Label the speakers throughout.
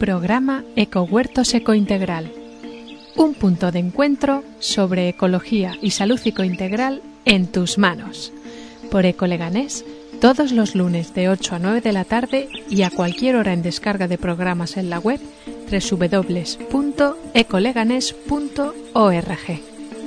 Speaker 1: Programa Ecohuertos Ecointegral. Un punto de encuentro sobre ecología y salud ecointegral en tus manos. Por Ecoleganés, todos los lunes de 8 a 9 de la tarde y a cualquier hora en descarga de programas en la web www.ecoleganes.org.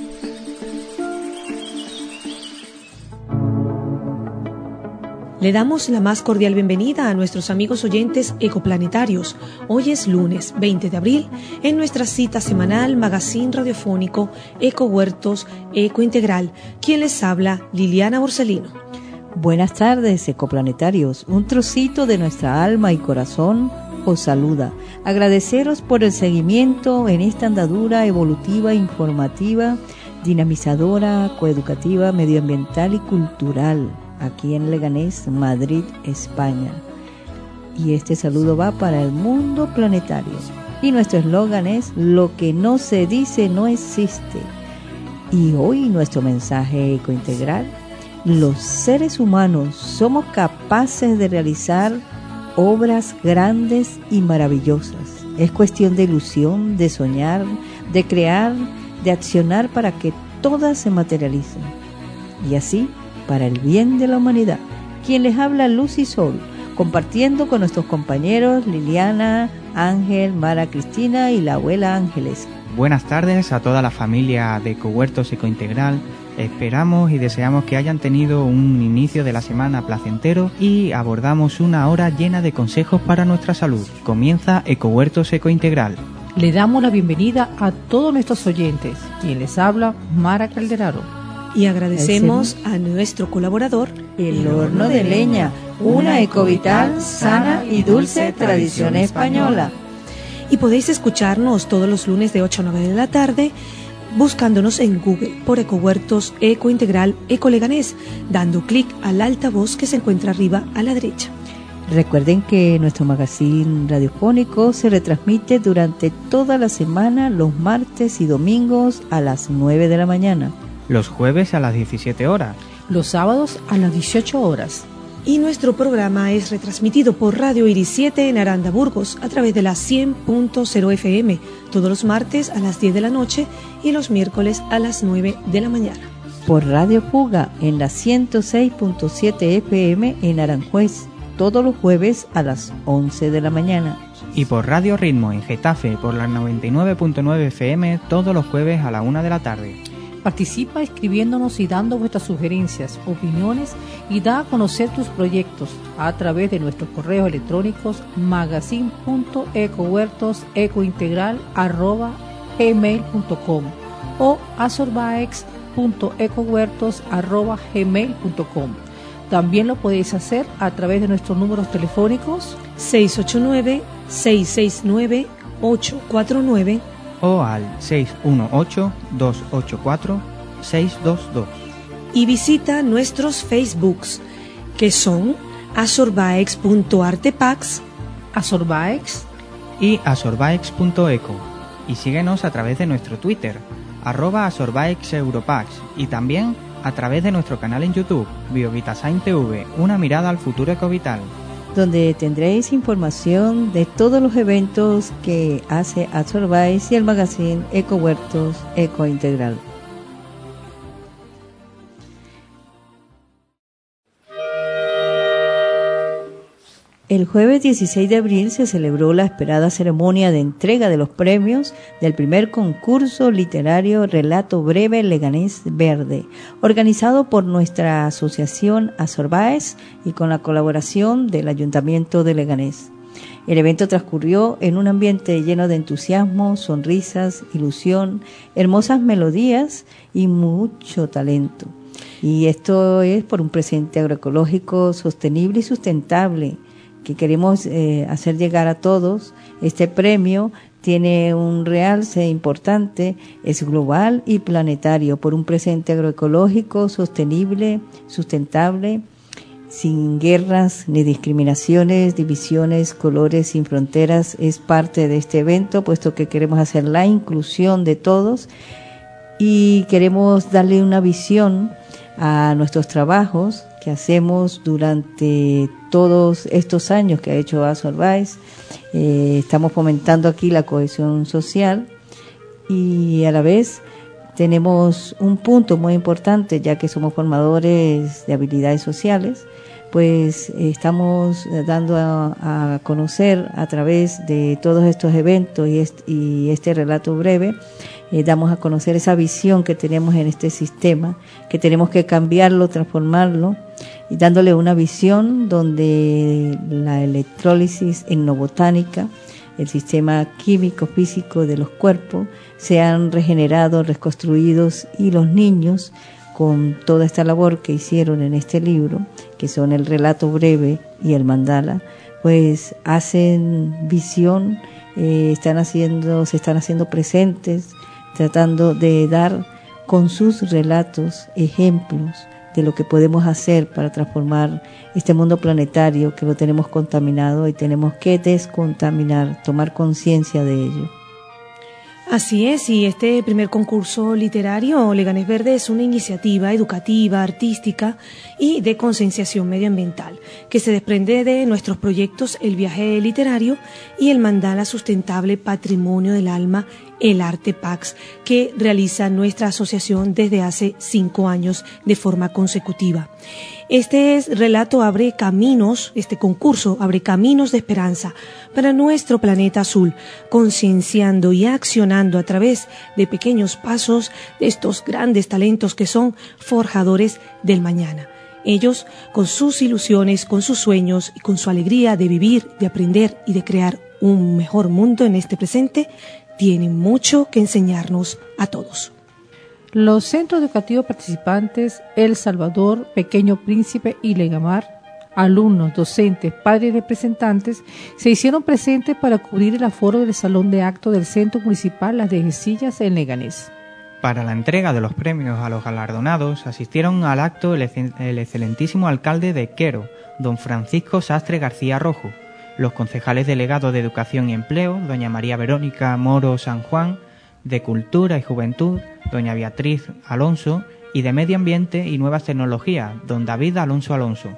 Speaker 2: Le damos la más cordial bienvenida a nuestros amigos oyentes ecoplanetarios. Hoy es lunes 20 de abril en nuestra cita semanal magazine radiofónico Ecohuertos Ecointegral. Quien les habla, Liliana Borsellino.
Speaker 3: Buenas tardes, ecoplanetarios. Un trocito de nuestra alma y corazón os saluda. Agradeceros por el seguimiento en esta andadura evolutiva, informativa, dinamizadora, coeducativa, medioambiental y cultural, aquí en Leganés, Madrid, España. Y este saludo va para el mundo planetario. Y nuestro eslogan es: lo que no se dice no existe. Y hoy nuestro mensaje ecointegral: los seres humanos somos capaces de realizar obras grandes y maravillosas. Es cuestión de ilusión, de soñar, de crear, de accionar para que todas se materialicen. Y así, para el bien de la humanidad. Quien les habla, Luz y Sol, compartiendo con nuestros compañeros Liliana, Ángel, Mara, Cristina y la abuela Ángeles.
Speaker 4: Buenas tardes a toda la familia de Ecohuertos Ecointegral. Esperamos y deseamos que hayan tenido un inicio de la semana placentero y abordamos una hora llena de consejos para nuestra salud. Comienza Ecohuertos Ecointegral.
Speaker 5: Le damos la bienvenida a todos nuestros oyentes. Quien les habla, Mara Calderaro.
Speaker 2: Y agradecemos a nuestro colaborador,
Speaker 3: El Horno de Leña, una ecovital, sana y dulce tradición española.
Speaker 2: Y podéis escucharnos todos los lunes de 8 a 9 de la tarde, buscándonos en Google por Ecohuertos Ecointegral Ecoleganés, dando clic al altavoz que se encuentra arriba a la derecha.
Speaker 3: Recuerden que nuestro magazine radiofónico se retransmite durante toda la semana, los martes y domingos a las 9 de la mañana.
Speaker 4: Los jueves a las 17 horas.
Speaker 5: Los sábados a las 18 horas.
Speaker 2: Y nuestro programa es retransmitido por Radio Iris 7 en Aranda, Burgos, a través de la 100.0 FM, todos los martes a las 10 de la noche y los miércoles a las 9 de la mañana.
Speaker 3: Por Radio Puga en la 106.7 FM en Aranjuez, todos los jueves a las 11 de la mañana.
Speaker 4: Y por Radio Ritmo en Getafe por la 99.9 FM todos los jueves a la 1 de la tarde.
Speaker 5: Participa escribiéndonos y dando vuestras sugerencias, opiniones y da a conocer tus proyectos a través de nuestros correos electrónicos magazine.ecohuertosecointegral@gmail.com o asorbaex.ecohuertos@gmail.com. También lo podéis hacer a través de nuestros números telefónicos
Speaker 2: 689-669-849
Speaker 4: o al 618-284-622.
Speaker 2: Y visita nuestros Facebooks, que son asorbaex.artepax,
Speaker 5: Asorbaex
Speaker 4: y asorbaex.eco. Y síguenos a través de nuestro Twitter, @asorbaexeuropax, y también a través de nuestro canal en YouTube, Biovitasign TV, una mirada al futuro ecovital,
Speaker 3: donde tendréis información de todos los eventos que hace Asorbaex y el magazine Ecohuertos Ecointegral. El jueves 16 de abril se celebró la esperada ceremonia de entrega de los premios del primer concurso literario Relato Breve Leganés Verde, organizado por nuestra asociación Asorbaex y con la colaboración del Ayuntamiento de Leganés. El evento transcurrió en un ambiente lleno de entusiasmo, sonrisas, ilusión, hermosas melodías y mucho talento. Y esto es por un presente agroecológico sostenible y sustentable que queremos hacer llegar a todos. Este premio tiene un realce importante, es global y planetario, por un presente agroecológico sostenible, sustentable, sin guerras ni discriminaciones, divisiones, colores, sin fronteras. Es parte de este evento, puesto que queremos hacer la inclusión de todos y queremos darle una visión a nuestros trabajos que que hacemos durante todos estos años que ha hecho Azorbaix. Estamos fomentando aquí la cohesión social y a la vez tenemos un punto muy importante, ya que somos formadores de habilidades sociales, pues estamos dando a conocer a través de todos estos eventos y este relato breve, damos a conocer esa visión que tenemos en este sistema, que tenemos que cambiarlo, transformarlo, y dándole una visión donde la electrólisis etnobotánica, el sistema químico físico de los cuerpos, sean regenerados, reconstruidos, y los niños, con toda esta labor que hicieron en este libro, que son el relato breve y el mandala, pues hacen visión, se están haciendo presentes, tratando de dar con sus relatos ejemplos de lo que podemos hacer para transformar este mundo planetario que lo tenemos contaminado y tenemos que descontaminar, tomar conciencia de ello.
Speaker 2: Así es, y este primer concurso literario Leganés Verde es una iniciativa educativa, artística y de concienciación medioambiental que se desprende de nuestros proyectos El Viaje Literario y el Mandala Sustentable Patrimonio del Alma, el Arte Pax, que realiza nuestra asociación desde hace 5 años de forma consecutiva. Este relato abre caminos, este concurso abre caminos de esperanza para nuestro planeta azul, concienciando y accionando a través de pequeños pasos de estos grandes talentos que son forjadores del mañana. Ellos, con sus ilusiones, con sus sueños y con su alegría de vivir, de aprender y de crear un mejor mundo en este presente, tienen mucho que enseñarnos a todos.
Speaker 5: Los centros educativos participantes El Salvador, Pequeño Príncipe y Legamar, alumnos, docentes, padres y representantes se hicieron presentes para cubrir el aforo del salón de actos del Centro Municipal Las Dehestillas en Leganés.
Speaker 4: Para la entrega de los premios a los galardonados asistieron al acto el excelentísimo alcalde de Quero, don Francisco Sastre García Rojo, los concejales delegados de Educación y Empleo, doña María Verónica Moro San Juan, de Cultura y Juventud, doña Beatriz Alonso, y de Medio Ambiente y Nuevas Tecnologías, don David Alonso Alonso.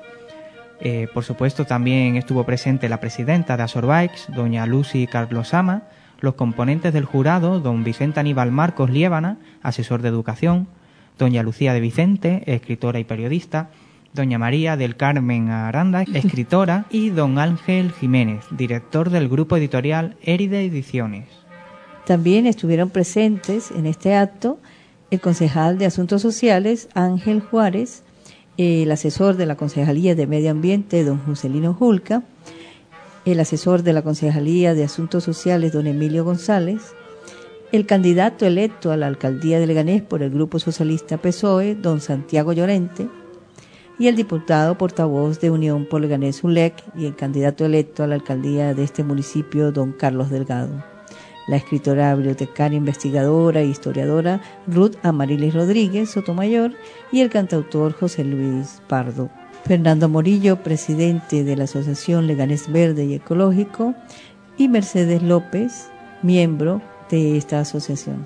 Speaker 4: Por supuesto, también estuvo presente la presidenta de Azorbaix, doña Lucy Carlosama, los componentes del jurado, don Vicente Aníbal Marcos Liébana, asesor de Educación, doña Lucía de Vicente, escritora y periodista, doña María del Carmen Aranda, escritora, y don Ángel Jiménez, director del grupo editorial Éride Ediciones.
Speaker 3: También estuvieron presentes en este acto el concejal de Asuntos Sociales, Ángel Juárez, el asesor de la Concejalía de Medio Ambiente, don Joselino Julca, el asesor de la Concejalía de Asuntos Sociales, don Emilio González, el candidato electo a la alcaldía de Leganés por el Grupo Socialista PSOE, don Santiago Llorente, y el diputado portavoz de Unión por Leganés ULEC y el candidato electo a la alcaldía de este municipio, don Carlos Delgado. La escritora, bibliotecaria, investigadora e historiadora Ruth Amarilis Rodríguez Sotomayor y el cantautor José Luis Pardo. Fernando Morillo, presidente de la Asociación Leganés Verde y Ecológico, y Mercedes López, miembro de esta asociación.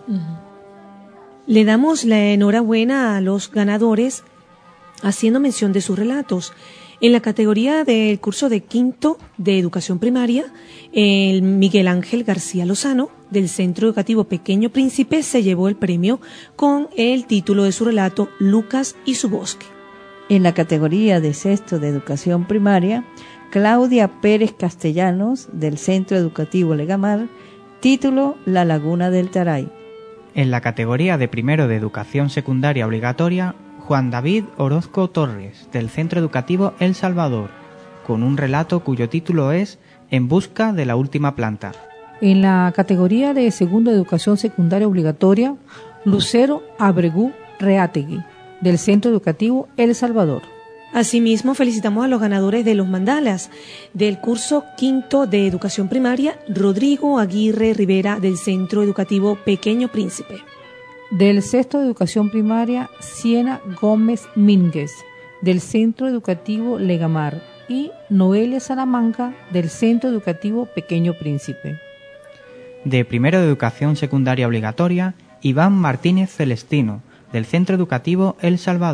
Speaker 2: Le damos la enhorabuena a los ganadores haciendo mención de sus relatos. En la categoría del curso de quinto de educación primaria, el Miguel Ángel García Lozano, del Centro Educativo Pequeño Príncipe, se llevó el premio con el título de su relato Lucas y su bosque.
Speaker 3: En la categoría de sexto de educación primaria, Claudia Pérez Castellanos, del Centro Educativo Legamar, título La Laguna del Taray.
Speaker 4: En la categoría de primero de educación secundaria obligatoria, Juan David Orozco Torres, del Centro Educativo El Salvador, con un relato cuyo título es En busca de la última planta.
Speaker 5: En la categoría de segundo de educación secundaria obligatoria, Lucero Abregú Reategui, del Centro Educativo El Salvador.
Speaker 2: Asimismo, felicitamos a los ganadores de los mandalas del curso quinto de educación primaria, Rodrigo Aguirre Rivera, del Centro Educativo Pequeño Príncipe.
Speaker 5: Del sexto de educación primaria, Siena Gómez Mínguez, del Centro Educativo Legamar, y Noelia Salamanca, del Centro Educativo Pequeño Príncipe.
Speaker 4: De primero de educación secundaria obligatoria, Iván Martínez Celestino, del Centro Educativo El Salvador.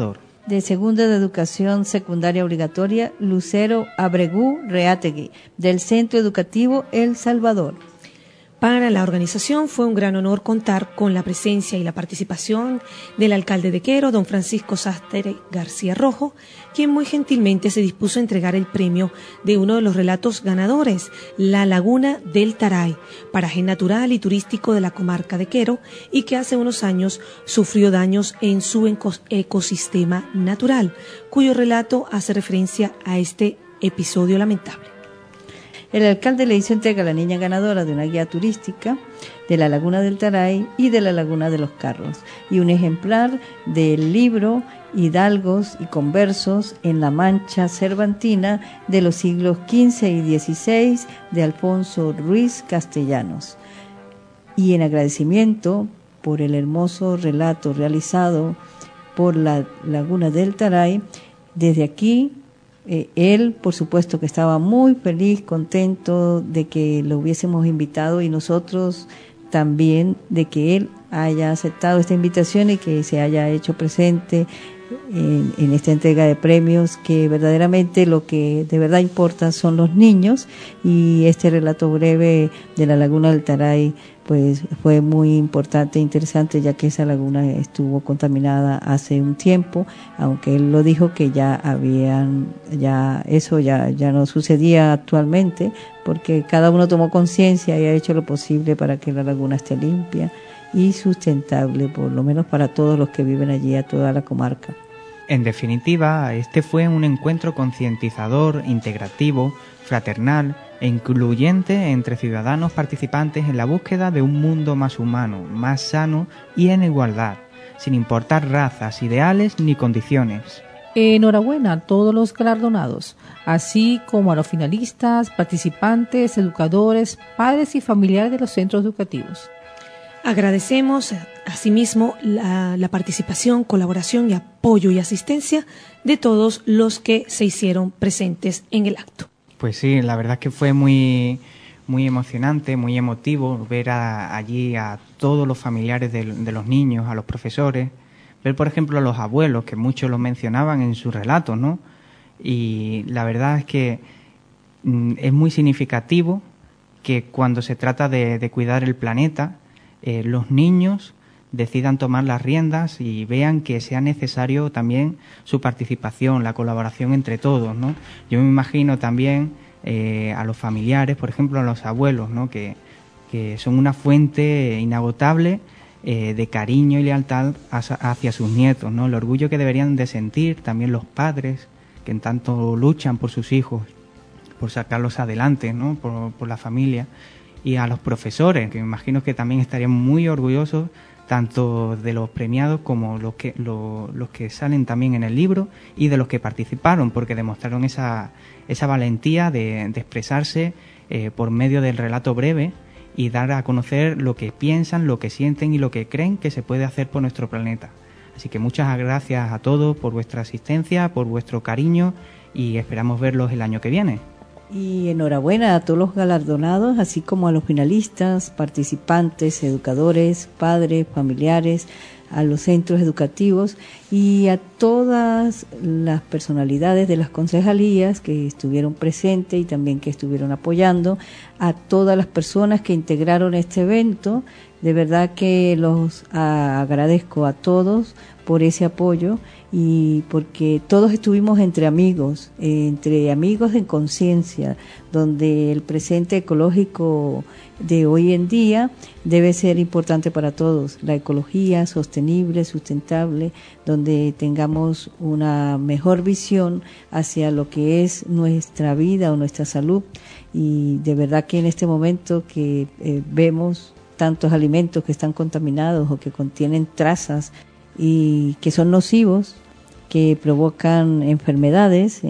Speaker 3: de Segunda de Educación Secundaria Obligatoria, Lucero Abregú Reategui, del Centro Educativo El Salvador.
Speaker 2: Para la organización fue un gran honor contar con la presencia y la participación del alcalde de Quero, don Francisco Sastre García Rojo, quien muy gentilmente se dispuso a entregar el premio de uno de los relatos ganadores, La Laguna del Taray, paraje natural y turístico de la comarca de Quero y que hace unos años sufrió daños en su ecosistema natural, cuyo relato hace referencia a este episodio lamentable.
Speaker 3: El alcalde le hizo entrega a la niña ganadora de una guía turística de la Laguna del Taray y de la Laguna de los Carros, y un ejemplar del libro Hidalgos y Conversos en la Mancha Cervantina de los siglos XV y XVI de Alfonso Ruiz Castellanos. Y en agradecimiento por el hermoso relato realizado por la Laguna del Taray, desde aquí él, por supuesto, que estaba muy feliz, contento de que lo hubiésemos invitado, y nosotros también de que él haya aceptado esta invitación y que se haya hecho presente en esta entrega de premios, que verdaderamente lo que de verdad importa son los niños, y este relato breve de la Laguna del Taray pues fue muy importante e interesante, ya que esa laguna estuvo contaminada hace un tiempo, aunque él lo dijo que eso ya no sucedía actualmente, porque cada uno tomó conciencia y ha hecho lo posible para que la laguna esté limpia y sustentable, por lo menos para todos los que viven allí, a toda la comarca.
Speaker 4: En definitiva, este fue un encuentro concientizador, integrativo, fraternal e incluyente entre ciudadanos participantes en la búsqueda de un mundo más humano, más sano y en igualdad, sin importar razas, ideales ni condiciones.
Speaker 5: Enhorabuena a todos los galardonados, así como a los finalistas, participantes, educadores, padres y familiares de los centros educativos.
Speaker 2: Agradecemos asimismo la participación, colaboración y apoyo y asistencia de todos los que se hicieron presentes en el acto.
Speaker 4: Pues sí, la verdad es que fue muy emocionante, muy emotivo ver allí a todos los familiares de los niños, a los profesores, ver por ejemplo a los abuelos, que muchos los mencionaban en sus relatos, ¿no? Y la verdad es que es muy significativo que cuando se trata de cuidar el planeta, los niños decidan tomar las riendas y vean que sea necesario también su participación, la colaboración entre todos, ¿no? Yo me imagino también a los familiares, por ejemplo a los abuelos, ¿no? que son una fuente inagotable de cariño y lealtad hacia sus nietos, ¿no? El orgullo que deberían de sentir también los padres, que en tanto luchan por sus hijos, por sacarlos adelante, ¿no? por la familia, y a los profesores, que me imagino que también estarían muy orgullosos tanto de los premiados como los que salen también en el libro, y de los que participaron, porque demostraron esa valentía de expresarse por medio del relato breve y dar a conocer lo que piensan, lo que sienten y lo que creen que se puede hacer por nuestro planeta. Así que muchas gracias a todos por vuestra asistencia, por vuestro cariño, y esperamos verlos el año que viene.
Speaker 3: Y enhorabuena a todos los galardonados, así como a los finalistas, participantes, educadores, padres, familiares, a los centros educativos y a todas las personalidades de las concejalías que estuvieron presentes y también que estuvieron apoyando, a todas las personas que integraron este evento. De verdad que los agradezco a todos por ese apoyo, y porque todos estuvimos entre amigos en conciencia, donde el presente ecológico de hoy en día debe ser importante para todos, la ecología sostenible, sustentable, donde tengamos una mejor visión hacia lo que es nuestra vida o nuestra salud. Y de verdad que en este momento que vemos tantos alimentos que están contaminados o que contienen trazas y que son nocivos, que provocan enfermedades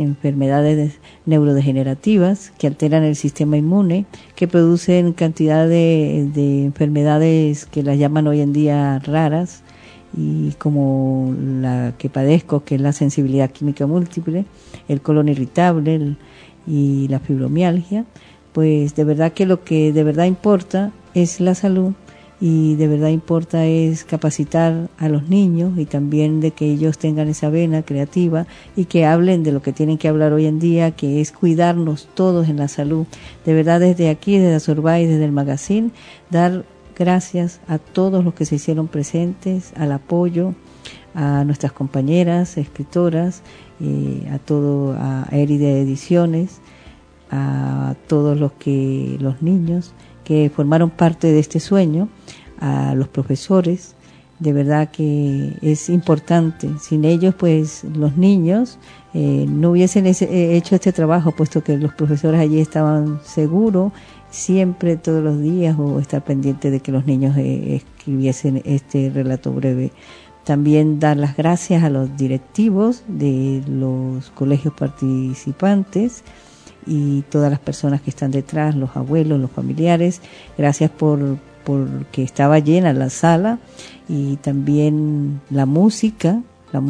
Speaker 3: neurodegenerativas, que alteran el sistema inmune, que producen cantidad de enfermedades que las llaman hoy en día raras, y como la que padezco, que es la sensibilidad química múltiple, el colon irritable y la fibromialgia. Pues de verdad que lo que de verdad importa es la salud, y de verdad importa es capacitar a los niños y también de que ellos tengan esa vena creativa y que hablen de lo que tienen que hablar hoy en día, que es cuidarnos todos en la salud. De verdad, desde aquí, desde Azurbay, desde el magazine, dar gracias a todos los que se hicieron presentes, al apoyo, a nuestras compañeras escritoras, a Éride Ediciones, a todos los niños que formaron parte de este sueño, a los profesores. De verdad que es importante. Sin ellos, pues los niños no hubiesen hecho este trabajo, puesto que los profesores allí estaban seguros siempre, todos los días, o estar pendiente de que los niños escribiesen este relato breve. También dar las gracias a los directivos de los colegios participantes y todas las personas que están detrás, los abuelos, los familiares. Gracias porque estaba llena la sala, y también la música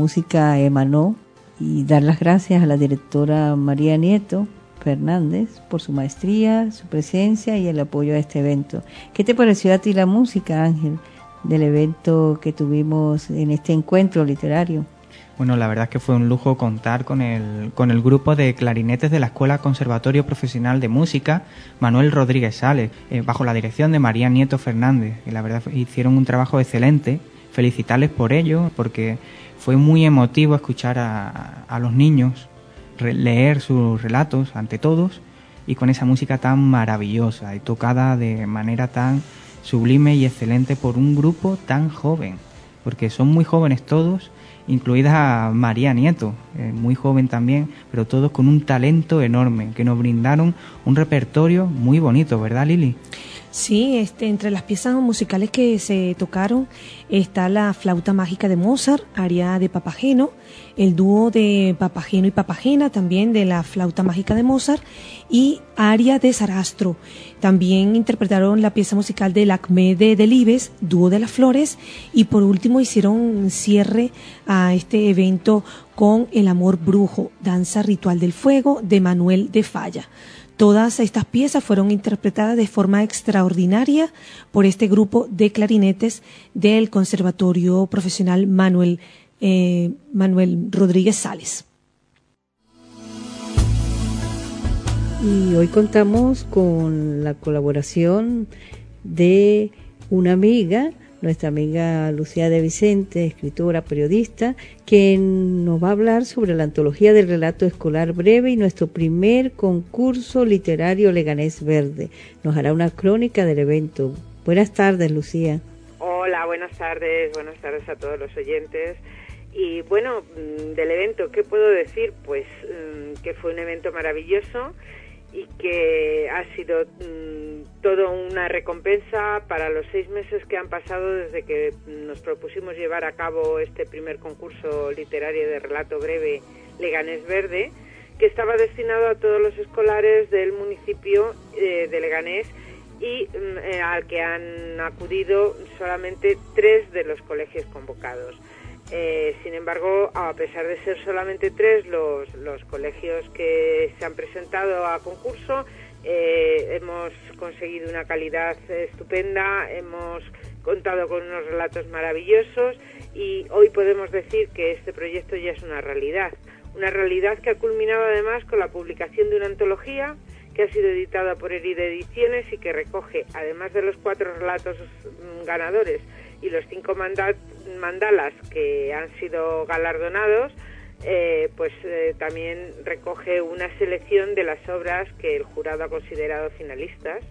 Speaker 3: emanó, y dar las gracias a la directora María Nieto Fernández por su maestría, su presencia y el apoyo a este evento. ¿Qué te pareció a ti la música, Ángel, del evento que tuvimos en este encuentro literario?
Speaker 4: Bueno, la verdad es que fue un lujo contar con el grupo de clarinetes de la Escuela Conservatorio Profesional de Música Manuel Rodríguez Sales, bajo la dirección de María Nieto Fernández, y la verdad hicieron un trabajo excelente. Felicitarles por ello, porque fue muy emotivo escuchar a los niños leer sus relatos ante todos, y con esa música tan maravillosa y tocada de manera tan sublime y excelente por un grupo tan joven, porque son muy jóvenes todos, incluida a María Nieto, muy joven también, pero todos con un talento enorme, que nos brindaron un repertorio muy bonito, ¿verdad, Lili?
Speaker 2: Sí, entre las piezas musicales que se tocaron está la flauta mágica de Mozart, aria de Papageno, el dúo de Papageno y Papagena, también de la flauta mágica de Mozart, y aria de Sarastro. También interpretaron la pieza musical del Acmé de Delibes, dúo de las Flores, y por último hicieron cierre a este evento con El amor brujo, danza ritual del fuego de Manuel de Falla. Todas estas piezas fueron interpretadas de forma extraordinaria por este grupo de clarinetes del Conservatorio Profesional Manuel Rodríguez Sales.
Speaker 3: Y hoy contamos con la colaboración de una amiga, nuestra amiga Lucía de Vicente, escritora, periodista, que nos va a hablar sobre la antología del relato escolar breve y nuestro primer concurso literario Leganés Verde. Nos hará una crónica del evento. Buenas tardes, Lucía.
Speaker 6: Hola, buenas tardes a todos los oyentes. Y bueno, del evento, ¿qué puedo decir? Pues que fue un evento maravilloso y que ha sido todo una recompensa para los 6 meses que han pasado desde que nos propusimos llevar a cabo este primer concurso literario de relato breve Leganés Verde, que estaba destinado a todos los escolares del municipio de Leganés, y al que han acudido solamente 3 de los colegios convocados. Sin embargo, a pesar de ser solamente 3 los colegios que se han presentado a concurso, hemos conseguido una calidad estupenda, hemos contado con unos relatos maravillosos, y hoy podemos decir que este proyecto ya es una realidad que ha culminado además con la publicación de una antología que ha sido editada por Éride Ediciones y que recoge, además de los 4 relatos ganadores y los 5 mandalas que han sido galardonados, también recoge una selección de las obras que el jurado ha considerado finalistas.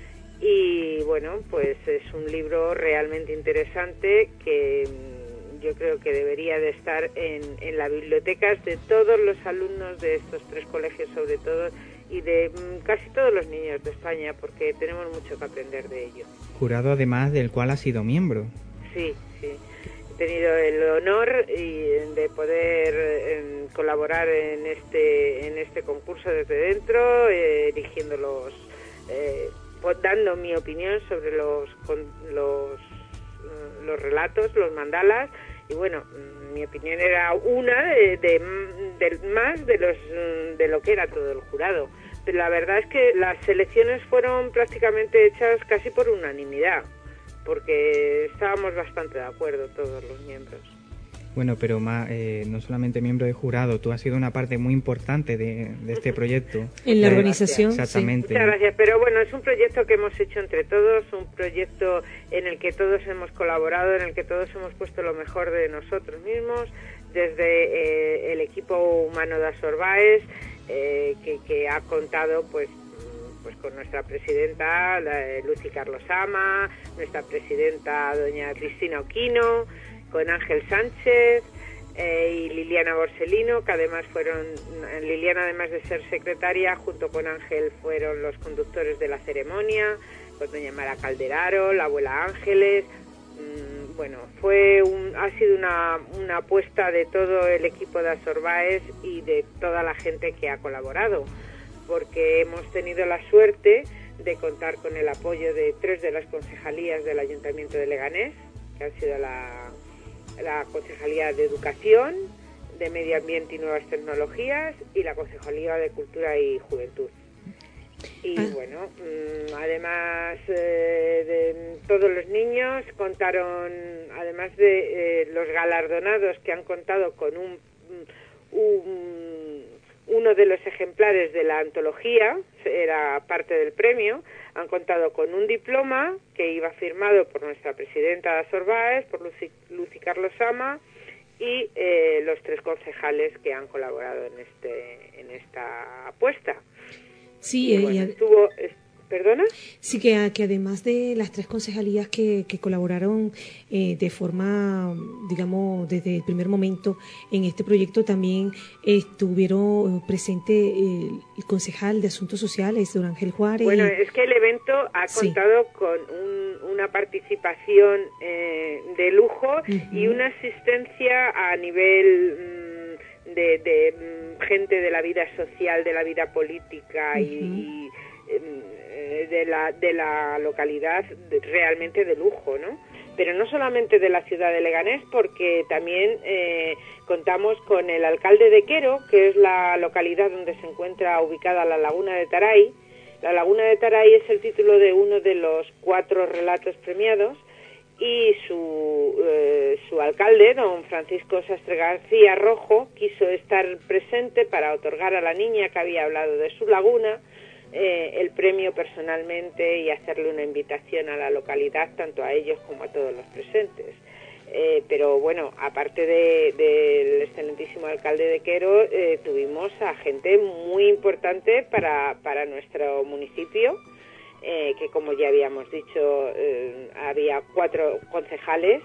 Speaker 6: Y bueno, pues es un libro realmente interesante que yo creo que debería de estar en las bibliotecas de todos los alumnos de estos 3 colegios, sobre todo, y de casi todos los niños de España, porque tenemos mucho que aprender de ello.
Speaker 4: Jurado además del cual ha sido miembro.
Speaker 6: Sí. He tenido el honor de poder colaborar en este concurso desde dentro, eligiéndolos, dando mi opinión sobre los relatos, los mandalas. Y bueno, mi opinión era una de lo que era todo el jurado. Pero la verdad es que las selecciones fueron prácticamente hechas casi por unanimidad. porque estábamos bastante de acuerdo todos los miembros.
Speaker 4: Bueno, pero no solamente miembro de jurado, tú has sido una parte muy importante de este proyecto.
Speaker 2: En la organización.
Speaker 4: Exactamente.
Speaker 6: Sí. Muchas gracias, pero bueno, es un proyecto que hemos hecho entre todos, un proyecto en el que todos hemos colaborado, en el que todos hemos puesto lo mejor de nosotros mismos, desde el equipo humano de Asorbaes, que ha contado pues con nuestra presidenta, Lucy Carlos Ama, nuestra presidenta, doña Cristina Oquino, con Ángel Sánchez y Liliana Borsellino, que además Liliana, además de ser secretaria, junto con Ángel fueron los conductores de la ceremonia, con doña Mara Calderaro, la abuela Ángeles. Bueno, ha sido una apuesta de todo el equipo de Asorbaes y de toda la gente que ha colaborado, porque hemos tenido la suerte de contar con el apoyo de 3 de las concejalías del Ayuntamiento de Leganés, que han sido la Concejalía de Educación, de Medio Ambiente y Nuevas Tecnologías y la Concejalía de Cultura y Juventud. Y bueno, además de todos los niños contaron, además de los galardonados que han contado con uno de los ejemplares de la antología, era parte del premio, han contado con un diploma que iba firmado por nuestra presidenta de Asorbaes, por Lucy Carlos Ama, y los 3 concejales que han colaborado en esta apuesta.
Speaker 2: Sí,
Speaker 6: y bueno, ¿Perdona?
Speaker 2: Sí, que además de las 3 concejalías que colaboraron de forma, digamos, desde el primer momento en este proyecto, también estuvieron presente el concejal de Asuntos Sociales, don Ángel Juárez.
Speaker 6: Bueno, es que el evento ha contado con una participación de lujo y una asistencia a nivel de gente de la vida social, de la vida política y de la localidad realmente de lujo, ¿no? Pero no solamente de la ciudad de Leganés, porque también contamos con el alcalde de Quero, que es la localidad donde se encuentra ubicada la Laguna de Taray. La Laguna de Taray es el título de uno de los 4 relatos premiados, y su alcalde, don Francisco Sastre García Rojo, quiso estar presente para otorgar a la niña que había hablado de su laguna el premio personalmente y hacerle una invitación a la localidad, tanto a ellos como a todos los presentes. Pero bueno, aparte del excelentísimo alcalde de Quero, tuvimos a gente muy importante para nuestro municipio, que como ya habíamos dicho, había 4 concejales,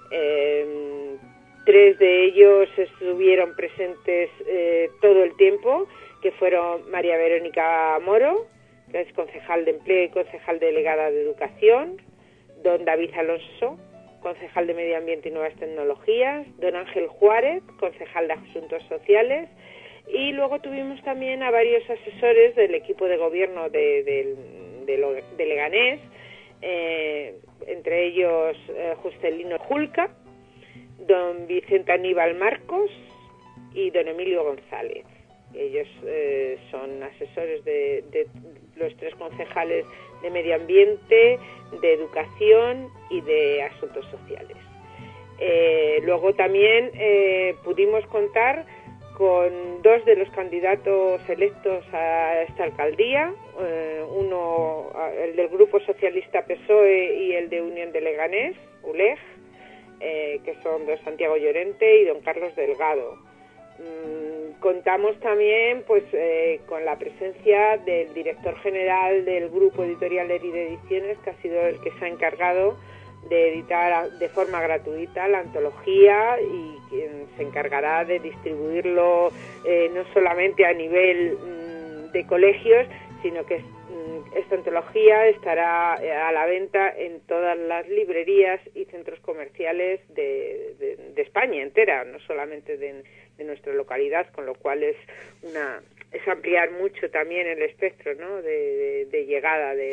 Speaker 6: 3 de ellos estuvieron presentes todo el tiempo, que fueron María Verónica Moro, que es concejal de Empleo y concejal delegada de Educación, don David Alonso, concejal de Medio Ambiente y Nuevas Tecnologías, don Ángel Juárez, concejal de Asuntos Sociales, y luego tuvimos también a varios asesores del equipo de gobierno de Leganés, entre ellos Juscelino Julca, don Vicente Aníbal Marcos y don Emilio González. Ellos son asesores de los 3 concejales de Medio Ambiente, de Educación y de Asuntos Sociales. Luego también pudimos contar con 2 de los candidatos electos a esta alcaldía, uno el del Grupo Socialista PSOE y el de Unión de Leganés, ULEG, que son don Santiago Llorente y don Carlos Delgado. Contamos también pues con la presencia del director general del Grupo Editorial de Ediciones, que ha sido el que se ha encargado de editar de forma gratuita la antología y quien se encargará de distribuirlo no solamente a nivel de colegios, sino que esta antología estará a la venta en todas las librerías y centros comerciales de España entera, no solamente de nuestra localidad, con lo cual es ampliar mucho también el espectro, ¿no?, de llegada de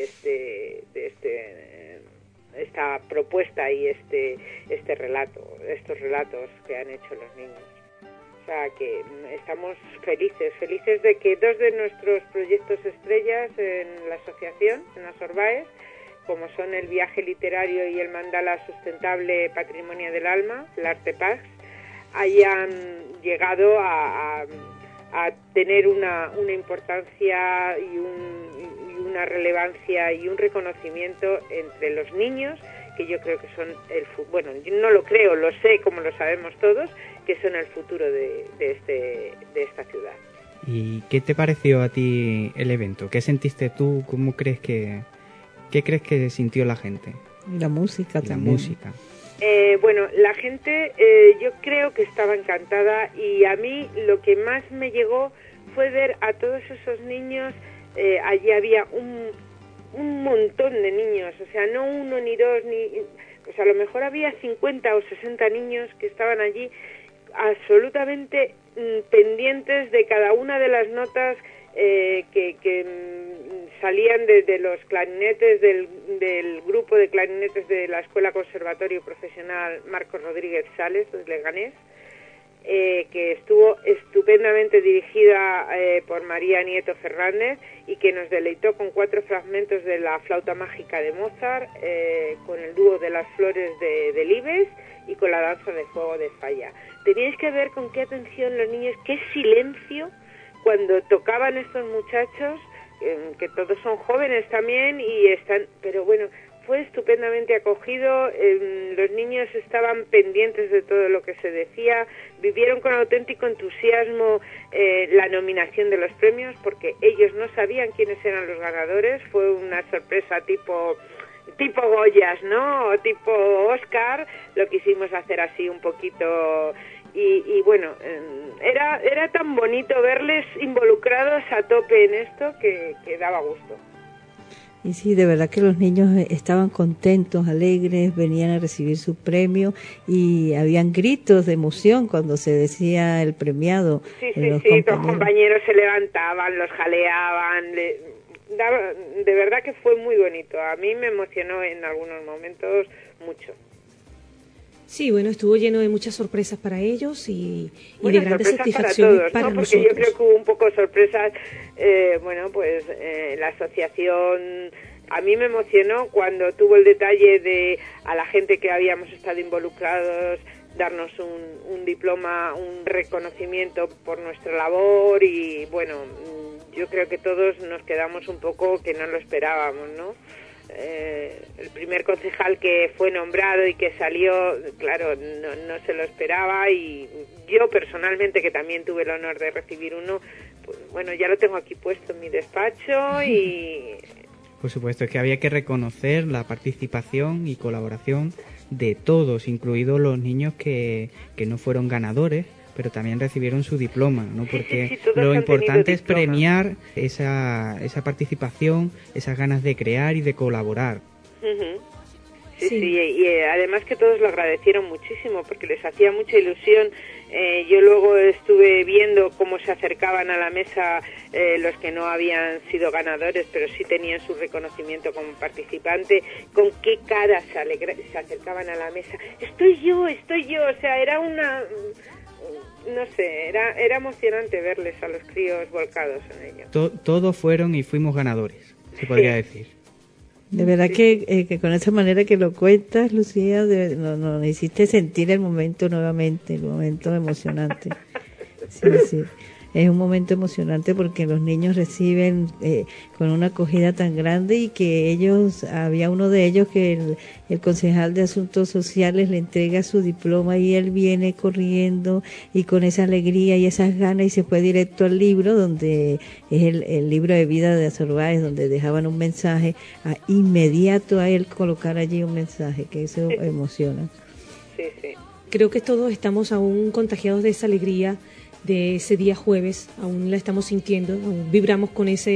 Speaker 6: esta propuesta y estos relatos que han hecho los niños. O sea que estamos felices de que 2 de nuestros proyectos estrellas en la asociación, en Asorbaes, como son el viaje literario y el mandala sustentable Patrimonio del Alma, el Artepax, hayan llegado a tener una importancia y una relevancia y un reconocimiento entre los niños, que yo creo que son bueno, yo no lo creo, lo sé, como lo sabemos todos, que son el futuro de esta ciudad.
Speaker 4: ¿Y qué te pareció a ti el evento? ¿Qué sentiste tú? ¿Cómo crees qué crees que sintió la gente?
Speaker 3: La música también.
Speaker 4: La música.
Speaker 6: Bueno, la gente yo creo que estaba encantada, y a mí lo que más me llegó fue ver a todos esos niños. Allí había un montón de niños, o sea, no uno ni dos, pues a lo mejor había 50 o 60 niños que estaban allí absolutamente pendientes de cada una de las notas que salían de los clarinetes del grupo de clarinetes de la Escuela Conservatorio Profesional Marcos Rodríguez Sales de Leganés, que estuvo estupendamente dirigida por María Nieto Fernández, y que nos deleitó con 4 fragmentos de la flauta mágica de Mozart, con el dúo de las flores de Delibes y con la danza de fuego de Falla. Teníais que ver con qué atención los niños, qué silencio cuando tocaban estos muchachos, que todos son jóvenes también y están, pero bueno, fue estupendamente acogido. Los niños estaban pendientes de todo lo que se decía, vivieron con auténtico entusiasmo la nominación de los premios, porque ellos no sabían quiénes eran los ganadores. Fue una sorpresa tipo Goyas, ¿no? O tipo Oscar. Lo quisimos hacer así un poquito. Y bueno, era tan bonito verles involucrados a tope en esto que daba gusto.
Speaker 3: Y sí, de verdad que los niños estaban contentos, alegres, venían a recibir su premio y habían gritos de emoción cuando se decía el premiado.
Speaker 6: Sí, los compañeros se levantaban, los jaleaban, de verdad que fue muy bonito. A mí me emocionó en algunos momentos mucho.
Speaker 2: Sí, bueno, estuvo lleno de muchas sorpresas para ellos y de grandes satisfacciones
Speaker 6: para todos,
Speaker 2: para
Speaker 6: ¿no?
Speaker 2: nosotros.
Speaker 6: Porque yo creo que hubo un poco sorpresas, la asociación. A mí me emocionó cuando tuvo el detalle de a la gente que habíamos estado involucrados darnos un diploma, un reconocimiento por nuestra labor, y bueno, yo creo que todos nos quedamos un poco que no lo esperábamos, ¿no? El primer concejal que fue nombrado y que salió, claro, no se lo esperaba, y yo personalmente, que también tuve el honor de recibir uno, pues bueno, ya lo tengo aquí puesto en mi despacho. Y
Speaker 4: por supuesto, es que había que reconocer la participación y colaboración de todos, incluidos los niños que no fueron ganadores, pero también recibieron su diploma, ¿no? Porque
Speaker 6: sí,
Speaker 4: lo importante es premiar esa participación, esas ganas de crear y de colaborar.
Speaker 6: Uh-huh. Sí, y además que todos lo agradecieron muchísimo, porque les hacía mucha ilusión. Yo luego estuve viendo cómo se acercaban a la mesa los que no habían sido ganadores, pero sí tenían su reconocimiento como participante, con qué caras se acercaban a la mesa. Estoy yo, o sea, era una... No sé, era emocionante verles a los críos volcados en ello.
Speaker 4: Todos fueron y fuimos ganadores, se podría decir.
Speaker 3: De verdad que con esa manera que lo cuentas, Lucía, nos hiciste sentir el momento nuevamente, el momento emocionante. Sí. Es un momento emocionante porque los niños reciben con una acogida tan grande, y que había uno de ellos que el concejal de Asuntos Sociales le entrega su diploma y él viene corriendo y con esa alegría y esas ganas, y se fue directo al libro, donde es el libro de vida de Azorbáez, donde dejaban un mensaje, inmediato a él colocar allí un mensaje, que eso emociona.
Speaker 6: Sí.
Speaker 2: Creo que todos estamos aún contagiados de esa alegría de ese día jueves, aún la estamos sintiendo, aún vibramos con esa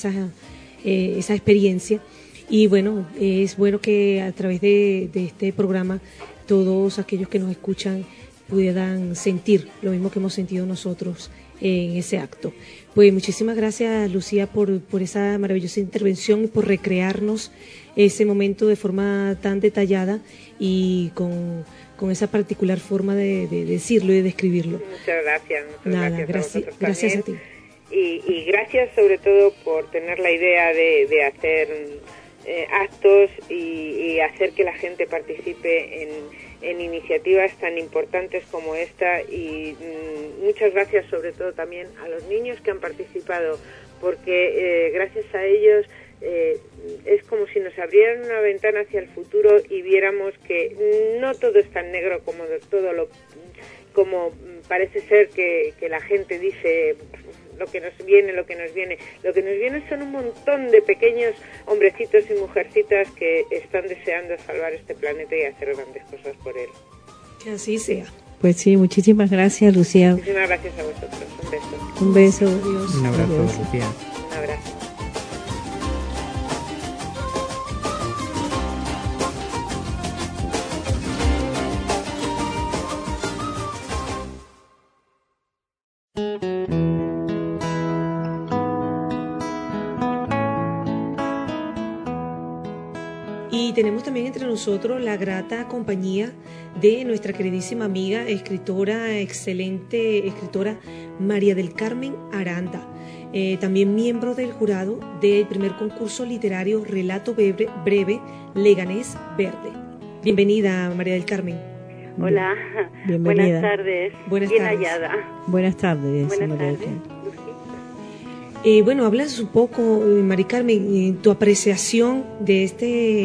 Speaker 2: experiencia, y bueno, es bueno que a través de este programa todos aquellos que nos escuchan puedan sentir lo mismo que hemos sentido nosotros en ese acto. Pues muchísimas gracias, Lucía, por esa maravillosa intervención y por recrearnos ese momento de forma tan detallada y con esa particular forma de decirlo y de describirlo.
Speaker 6: Muchas gracias.
Speaker 2: Gracias a ti.
Speaker 6: Y gracias sobre todo por tener la idea de hacer actos y hacer que la gente participe en iniciativas tan importantes como esta. Y muchas gracias sobre todo también a los niños que han participado, porque gracias a ellos es como si nos abrieran una ventana hacia el futuro y viéramos que no todo es tan negro como parece ser que la gente dice. Lo que nos viene son un montón de pequeños hombrecitos y mujercitas que están deseando salvar este planeta y hacer grandes cosas por él.
Speaker 2: Que así sea.
Speaker 3: Pues sí, muchísimas gracias, Lucía.
Speaker 6: Muchísimas gracias a vosotros. Un beso.
Speaker 3: Un beso. Adiós.
Speaker 4: Un abrazo,
Speaker 3: Adiós.
Speaker 4: Lucía.
Speaker 6: Un abrazo.
Speaker 2: Y tenemos también entre nosotros la grata compañía de nuestra queridísima amiga, excelente escritora María del Carmen Aranda, también miembro del jurado del primer concurso literario Relato Breve Leganés Verde. Bienvenida, María del Carmen.
Speaker 7: Hola,
Speaker 3: Bienvenida.
Speaker 7: Buenas tardes.
Speaker 2: Buenas
Speaker 7: Bien
Speaker 2: tardes.
Speaker 7: hallada.
Speaker 3: Buenas tardes.
Speaker 7: Buenas
Speaker 3: María del
Speaker 7: tardes,
Speaker 3: Carmen.
Speaker 7: Lucy.
Speaker 2: Bueno, hablas un poco, María Carmen, tu apreciación de esta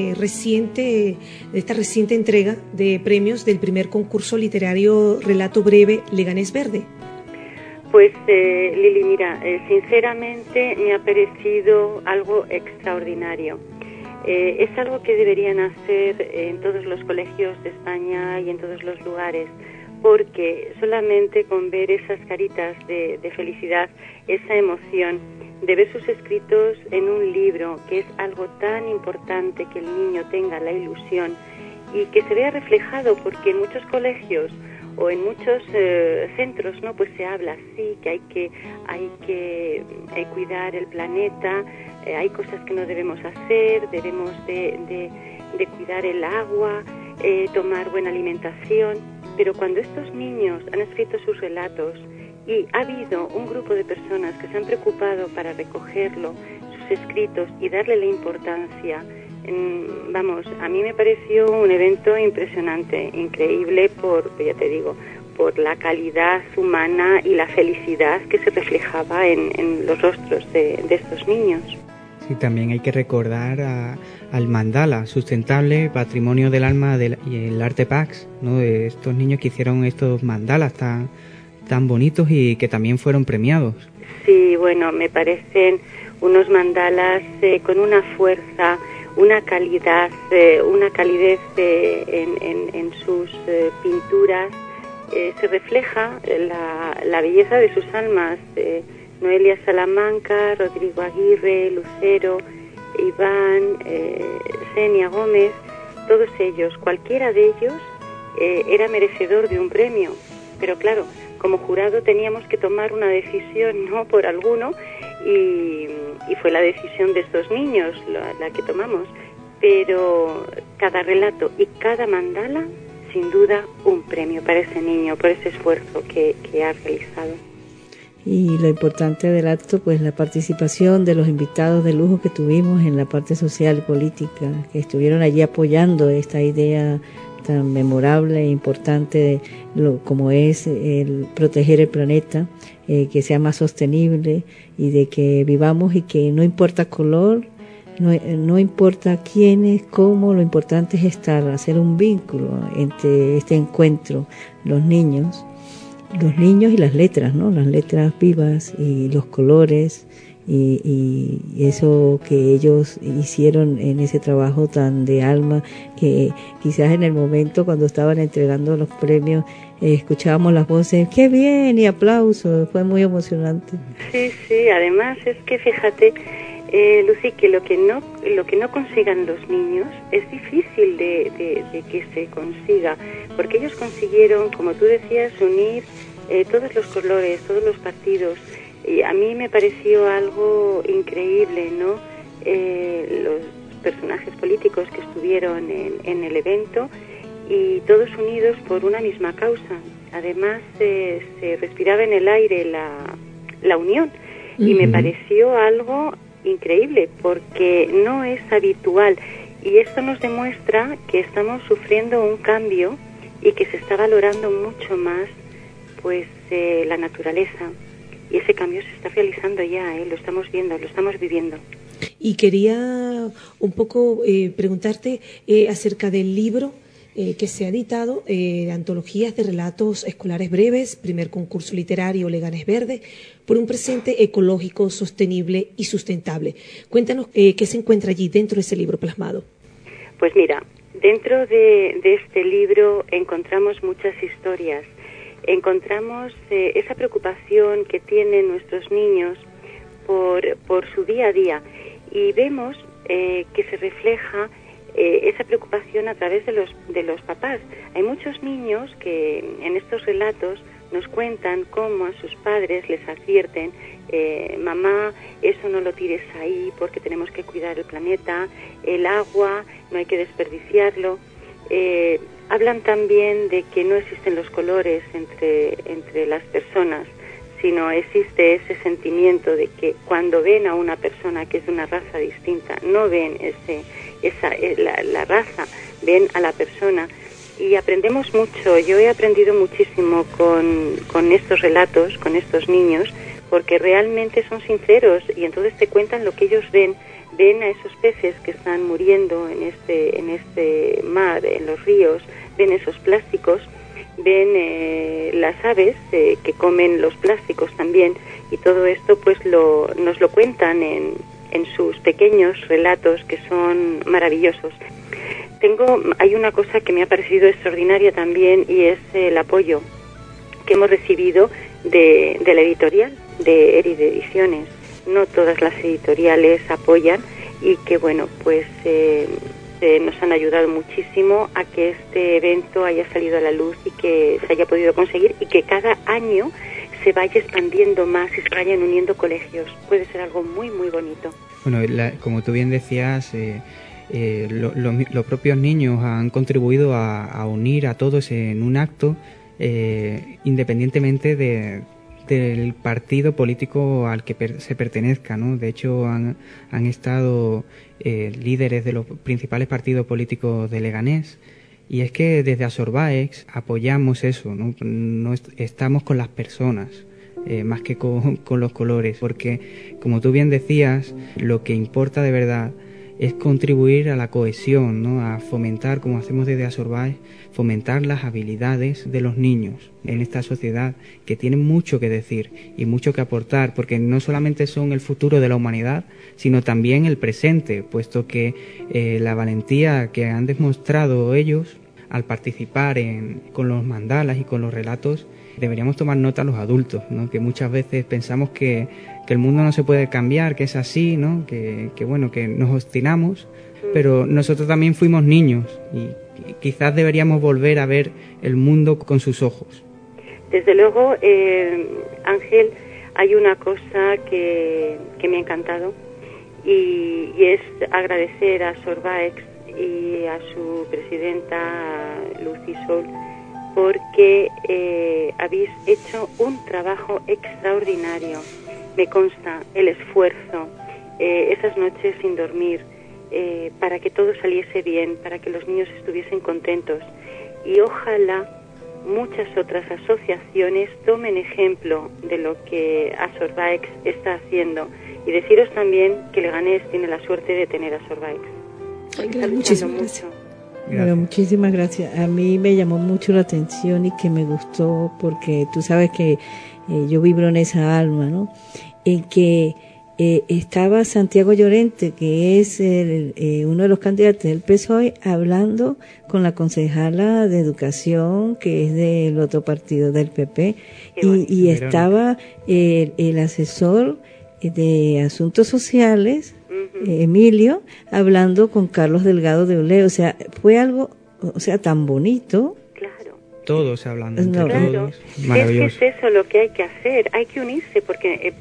Speaker 2: reciente entrega de premios del primer concurso literario Relato Breve Leganés Verde.
Speaker 7: Pues Lili, mira, sinceramente me ha parecido algo extraordinario. Es algo que deberían hacer en todos los colegios de España y en todos los lugares, porque solamente con ver esas caritas de felicidad, esa emoción de ver sus escritos en un libro, que es algo tan importante, que el niño tenga la ilusión y que se vea reflejado, porque en muchos colegios o en muchos centros, ¿no?, pues se habla así, que hay que cuidar el planeta, hay cosas que no debemos hacer, debemos de cuidar el agua, tomar buena alimentación, pero cuando estos niños han escrito sus relatos y ha habido un grupo de personas que se han preocupado para recogerlo, sus escritos, y darle la importancia, vamos, a mí me pareció un evento impresionante, increíble ya te digo, por la calidad humana y la felicidad que se reflejaba en los rostros de estos niños.
Speaker 4: Sí, también hay que recordar al mandala sustentable, patrimonio del alma y el arte Pax, ¿no?, de estos niños que hicieron estos mandalas tan bonitos y que también fueron premiados.
Speaker 7: Sí, bueno, me parecen unos mandalas con una fuerza, una calidad, una calidez en sus pinturas. Se refleja la belleza de sus almas. Noelia Salamanca, Rodrigo Aguirre, Lucero, Iván, Senia Gómez, todos ellos, cualquiera de ellos era merecedor de un premio. Pero claro, como jurado teníamos que tomar una decisión, ¿no?, por alguno, y fue la decisión de estos niños la que tomamos. Pero cada relato y cada mandala, sin duda, un premio para ese niño, por ese esfuerzo que ha realizado.
Speaker 3: Y lo importante del acto, pues la participación de los invitados de lujo que tuvimos en la parte social y política, que estuvieron allí apoyando esta idea tan memorable e importante como es el proteger el planeta, que sea más sostenible y de que vivamos y que no importa color, no importa quiénes, cómo, lo importante es hacer un vínculo entre este encuentro, los niños y las letras, ¿no? Las letras vivas y los colores y eso que ellos hicieron en ese trabajo tan de alma, que quizás en el momento cuando estaban entregando los premios escuchábamos las voces ¡qué bien! Y aplausos, fue muy emocionante.
Speaker 7: Sí, además es que fíjate, Lucy, que lo que no consigan los niños es difícil de que se consiga, porque ellos consiguieron, como tú decías, unir todos los colores, todos los partidos, y a mí me pareció algo increíble, ¿no? Los personajes políticos que estuvieron en el evento, y todos unidos por una misma causa. Además se respiraba en el aire la unión, y me pareció algo increíble, porque no es habitual, y esto nos demuestra que estamos sufriendo un cambio y que se está valorando mucho más pues la naturaleza, y ese cambio se está realizando ya, lo estamos viendo, lo estamos viviendo.
Speaker 2: Y quería un poco preguntarte acerca del libro que se ha editado, Antologías de Relatos Escolares Breves, primer concurso literario Leganés Verde, por un presente ecológico, sostenible y sustentable. Cuéntanos qué se encuentra allí dentro de ese libro plasmado.
Speaker 7: Pues mira, dentro de este libro encontramos muchas historias, encontramos esa preocupación que tienen nuestros niños por su día a día, y vemos que se refleja esa preocupación a través de los papás. Hay muchos niños que en estos relatos nos cuentan cómo a sus padres les advierten: mamá, eso no lo tires ahí porque tenemos que cuidar el planeta, el agua no hay que desperdiciarlo. Hablan también de que no existen los colores entre las personas, sino existe ese sentimiento de que cuando ven a una persona que es de una raza distinta, no ven la raza, ven a la persona. Y aprendemos mucho. Yo he aprendido muchísimo con estos relatos, con estos niños, porque realmente son sinceros, y entonces te cuentan lo que ellos ven a esos peces que están muriendo en este mar, en los ríos, ven esos plásticos, ven las aves que comen los plásticos también, y todo esto pues nos lo cuentan en sus pequeños relatos, que son maravillosos. Hay una cosa que me ha parecido extraordinaria también, y es el apoyo que hemos recibido de la editorial, de Erid Ediciones. No todas las editoriales apoyan, y que bueno, pues nos han ayudado muchísimo a que este evento haya salido a la luz y que se haya podido conseguir, y que cada año se vaya expandiendo más y se vayan uniendo colegios. Puede ser algo muy, muy bonito.
Speaker 4: Bueno, como tú bien decías, los propios niños han contribuido a unir a todos en un acto, independientemente del partido político al que se pertenezca, ¿no? De hecho, han estado líderes de los principales partidos políticos de Leganés, y es que desde Asorbaex apoyamos eso, ¿no? Estamos con las personas, más que con los colores, porque, como tú bien decías, lo que importa de verdad es contribuir a la cohesión, ¿no? A fomentar, como hacemos desde Asorbaex, fomentar las habilidades de los niños en esta sociedad, que tienen mucho que decir y mucho que aportar, porque no solamente son el futuro de la humanidad, sino también el presente, puesto que la valentía que han demostrado ellos al participar con los mandalas y con los relatos, deberíamos tomar nota los adultos, ¿no? Que muchas veces pensamos que el mundo no se puede cambiar, que es así, ¿no? Que bueno, que nos obstinamos, pero nosotros también fuimos niños y quizás deberíamos volver a ver el mundo con sus ojos.
Speaker 7: Desde luego, Ángel, hay una cosa que me ha encantado, y es agradecer a Asorbaex y a su presidenta Lucy Sol, porque habéis hecho un trabajo extraordinario. Me consta el esfuerzo, esas noches sin dormir, para que todo saliese bien, para que los niños estuviesen contentos, y ojalá muchas otras asociaciones tomen ejemplo de lo que Asorbaex está haciendo, y deciros también que Leganés tiene la suerte de tener Asorbaex.
Speaker 2: Muchísimas gracias.
Speaker 3: Bueno, muchísimas gracias. A mí me llamó mucho la atención y que me gustó, porque tú sabes que yo vibro en esa alma, ¿no? En que estaba Santiago Llorente, que es uno de los candidatos del PSOE, hablando con la concejala de Educación, que es del otro partido, del PP, y estaba el asesor de Asuntos Sociales, Emilio, hablando con Carlos Delgado de Oleo. O sea, fue algo, tan bonito.
Speaker 7: Claro.
Speaker 4: Todos hablando entre
Speaker 7: claro.
Speaker 4: todos. Maravilloso.
Speaker 7: Es eso lo que hay que hacer, hay que unirse, porque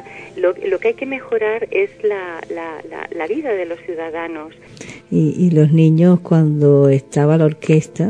Speaker 7: lo que hay que mejorar es la vida de los ciudadanos.
Speaker 3: Y los niños, cuando estaba la orquesta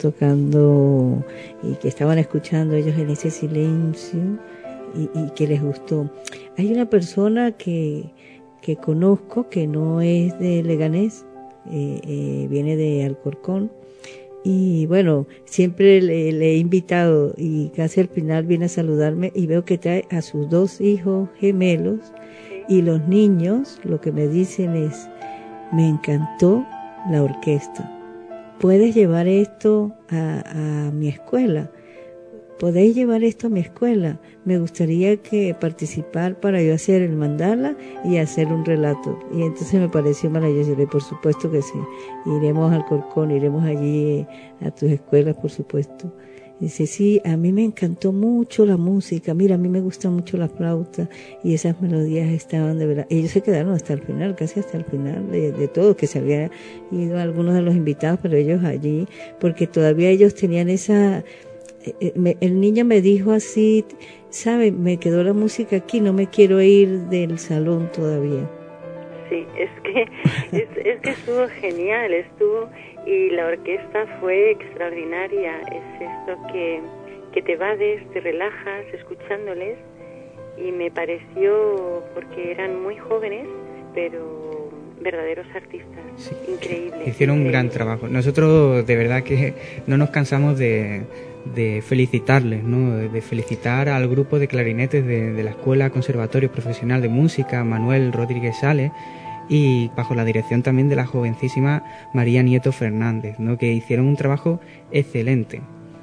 Speaker 3: tocando y que estaban escuchando ellos en ese silencio y que les gustó. Hay una persona que que conozco, que no es de Leganés, viene de Alcorcón. Y bueno, siempre le he invitado y casi al final viene a saludarme y veo que trae a sus 2 hijos gemelos y los niños lo que me dicen es, me encantó la orquesta. ¿Puedes llevar esto a mi escuela? ¿Podéis llevar esto a mi escuela? Me gustaría que participar para yo hacer el mandala y hacer un relato. Y entonces me pareció maravilloso. Y por supuesto que sí. Iremos al Alcorcón, iremos allí a tus escuelas, por supuesto. Dice, sí, a mí me encantó mucho la música. Mira, a mí me gusta mucho la flauta y esas melodías estaban de verdad. Ellos se quedaron hasta el final, casi hasta el final de todo, que se habían ido algunos de los invitados, pero ellos allí, porque todavía ellos tenían esa... el niño me dijo así, ¿sabe? Me quedó la música aquí, no me quiero ir del salón todavía.
Speaker 7: Sí, es que estuvo genial, y la orquesta fue extraordinaria. Es esto que te vades, te relajas escuchándoles, y me pareció, porque eran muy jóvenes, pero verdaderos artistas, sí, increíbles.
Speaker 4: Hicieron un gran trabajo. Nosotros de verdad que no nos cansamos de felicitarles, ¿no? De felicitar al grupo de clarinetes de la Escuela Conservatorio Profesional de Música Manuel Rodríguez Sales, y bajo la dirección también de la jovencísima María Nieto Fernández, ¿no? Que hicieron un trabajo excelente.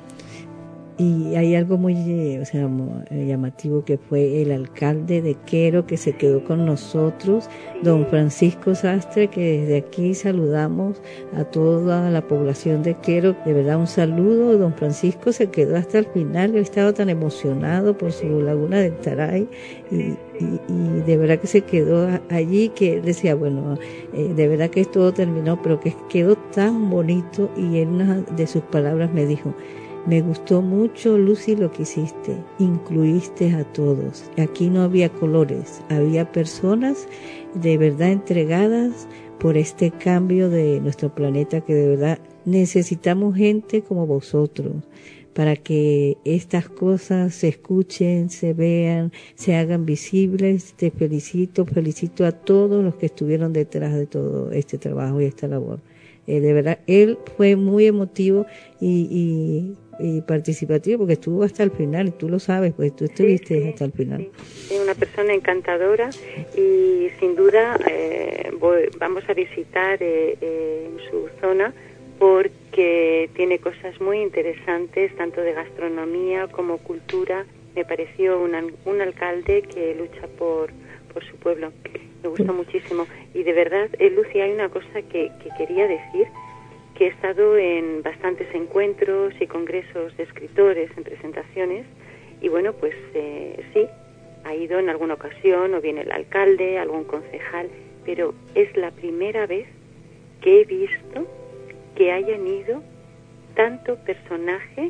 Speaker 3: Y hay algo muy llamativo, que fue el alcalde de Quero, que se quedó con nosotros, don Francisco Sastre, que desde aquí saludamos a toda la población de Quero. De verdad, un saludo. Don Francisco se quedó hasta el final, él estaba tan emocionado por su laguna del Taray, y de verdad que se quedó allí, que decía, bueno, de verdad que todo terminó, pero que quedó tan bonito. Y en una de sus palabras me dijo, me gustó mucho, Lucy, lo que hiciste. Incluiste a todos. Aquí no había colores, había personas de verdad entregadas por este cambio de nuestro planeta, que de verdad necesitamos gente como vosotros para que estas cosas se escuchen, se vean, se hagan visibles. Te felicito a todos los que estuvieron detrás de todo este trabajo y esta labor. De verdad, él fue muy emotivo y participativo, porque estuvo hasta el final, y tú lo sabes, pues tú estuviste hasta el final.
Speaker 7: Sí, una persona encantadora, y sin duda vamos a visitar su zona, porque tiene cosas muy interesantes, tanto de gastronomía como cultura. Me pareció un alcalde que lucha por su pueblo. Me gusta muchísimo. Y de verdad, Lucy, hay una cosa que quería decir, que he estado en bastantes encuentros y congresos de escritores, en presentaciones, y bueno, pues sí, ha ido en alguna ocasión, o viene el alcalde, algún concejal, pero es la primera vez que he visto que hayan ido tanto personaje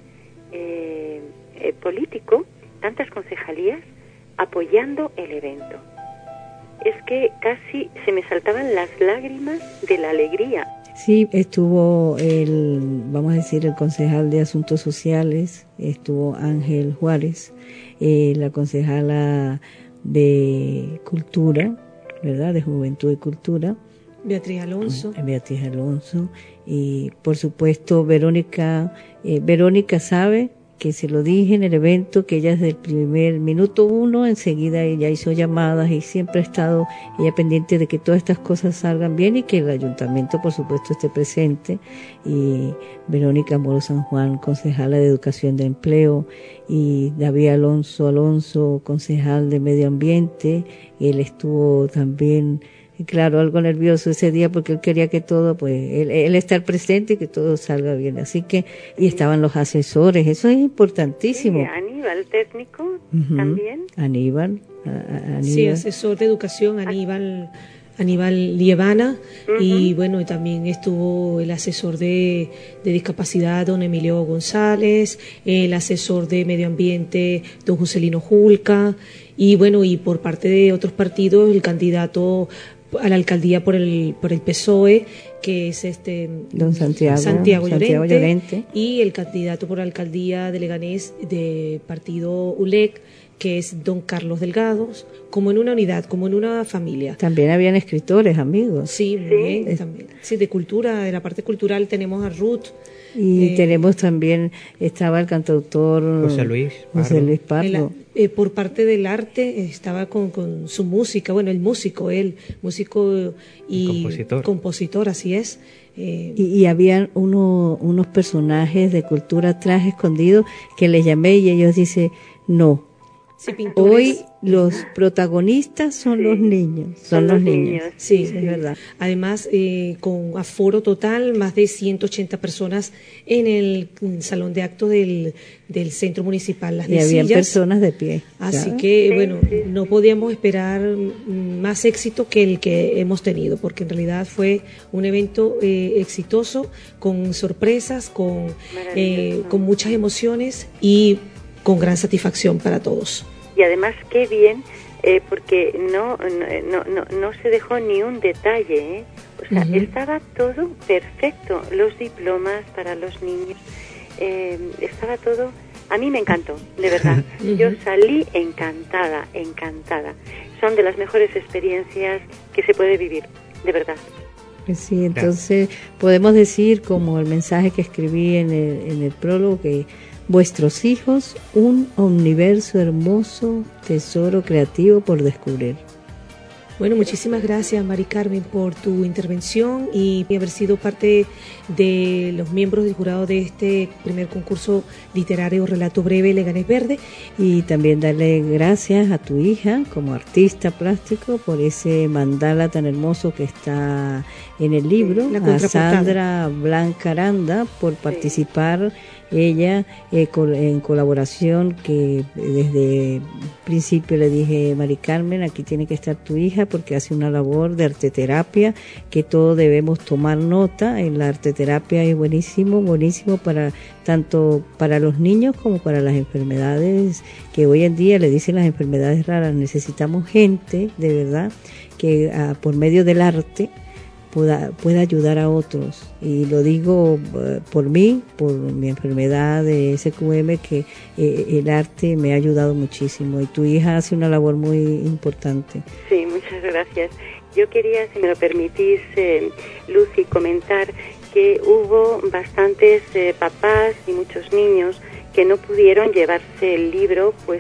Speaker 7: político, tantas concejalías, apoyando el evento. Es que casi se me saltaban las lágrimas de la alegría.
Speaker 3: Sí, estuvo el concejal de Asuntos Sociales, estuvo Ángel Juárez, la concejala de Cultura, ¿verdad?, de Juventud y Cultura,
Speaker 2: Beatriz Alonso, y por supuesto Verónica sabe que se lo dije en el evento, que ella desde el primer minuto 1 enseguida ella hizo llamadas y siempre ha estado ella pendiente de que todas estas cosas salgan bien y que el ayuntamiento por supuesto esté presente. Y Verónica Moro San Juan, concejala de Educación de Empleo, y David Alonso, concejal de Medio Ambiente, él estuvo también, claro, algo nervioso ese día porque él quería que todo, pues, él estar presente y que todo salga bien. Así que, y estaban los asesores, eso es importantísimo.
Speaker 7: Sí, Aníbal, técnico, también.
Speaker 3: Aníbal.
Speaker 2: Sí, asesor de educación, Aníbal Lievana, y bueno, y también estuvo el asesor de discapacidad, don Emilio González, el asesor de medio ambiente, don Joselino Julca, y bueno, y por parte de otros partidos, el candidato a la alcaldía por el PSOE, que es
Speaker 3: don Santiago
Speaker 2: Llorente, y el candidato por la alcaldía de Leganés de partido ULEC, que es don Carlos Delgado, como en una unidad, como en una familia.
Speaker 3: También habían escritores, amigos.
Speaker 2: Sí, muy bien, también. Sí, de cultura, de la parte cultural tenemos a Ruth.
Speaker 3: Y tenemos también, estaba el cantautor
Speaker 4: José Luis
Speaker 3: Pardo.
Speaker 2: Por parte del arte estaba con su música, bueno, el músico y compositor, así es.
Speaker 3: Y habían unos personajes de cultura atrás escondidos que les llamé y ellos dicen, no.
Speaker 2: Sí, pintores.
Speaker 3: Hoy los protagonistas son los niños. Son los niños.
Speaker 2: Sí, es verdad. Además, con aforo total, más de 180 personas en el salón de actos del centro municipal. Las
Speaker 3: y había personas de pie.
Speaker 2: Así que, bueno, no podíamos esperar más éxito que el que hemos tenido, porque en realidad fue un evento exitoso, con sorpresas, con muchas emociones y con gran satisfacción para todos.
Speaker 7: Y además qué bien, porque no se dejó ni un detalle, o sea, estaba todo perfecto, los diplomas para los niños, estaba todo, a mí me encantó, de verdad, yo salí encantada, son de las mejores experiencias que se puede vivir, de verdad.
Speaker 3: Sí, entonces podemos decir, como el mensaje que escribí en el prólogo, que vuestros hijos, un universo hermoso, tesoro creativo por descubrir.
Speaker 2: Bueno, muchísimas gracias, Mari Carmen, por tu intervención y haber sido parte de los miembros del jurado de este primer concurso literario Relato Breve Leganés Verde.
Speaker 3: Y también darle gracias a tu hija como artista plástico por ese mandala tan hermoso que está en el libro, a Sandra Blanca Aranda por participar. Ella en colaboración, que desde el principio le dije, Mari Carmen, aquí tiene que estar tu hija porque hace una labor de arteterapia que todos debemos tomar nota. La arteterapia es buenísimo para tanto para los niños como para las enfermedades que hoy en día le dicen las enfermedades raras. Necesitamos gente de verdad que por medio del arte pueda ayudar a otros, y lo digo por mí, por mi enfermedad de SQM, que el arte me ha ayudado muchísimo y tu hija hace una labor muy importante.
Speaker 7: Sí, muchas gracias. Yo quería, si me lo permitís, Lucy, comentar que hubo bastantes papás y muchos niños que no pudieron llevarse el libro, pues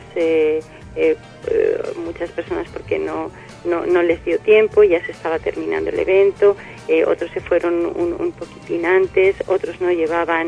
Speaker 7: muchas personas porque no les dio tiempo, ya se estaba terminando el evento, otros se fueron un poquitín antes, otros no llevaban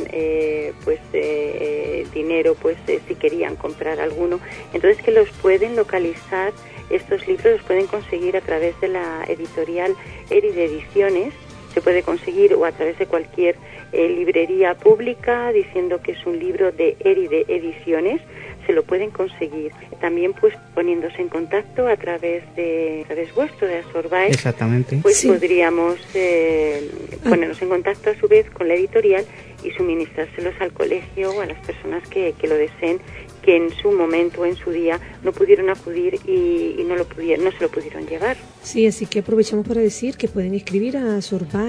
Speaker 7: dinero, si querían comprar alguno. Entonces, que los pueden localizar, estos libros los pueden conseguir a través de la editorial Eride Ediciones, se puede conseguir, o a través de cualquier librería pública diciendo que es un libro de Eride Ediciones, se lo pueden conseguir. También pues poniéndose en contacto a través vuestro, de Asorbais.
Speaker 4: Exactamente.
Speaker 7: Pues sí, podríamos ponernos en contacto a su vez con la editorial y suministrárselos al colegio o a las personas que lo deseen, que en su momento, en su día, no pudieron acudir y no se lo pudieron llevar.
Speaker 2: Sí, así que aprovechamos para decir que pueden escribir a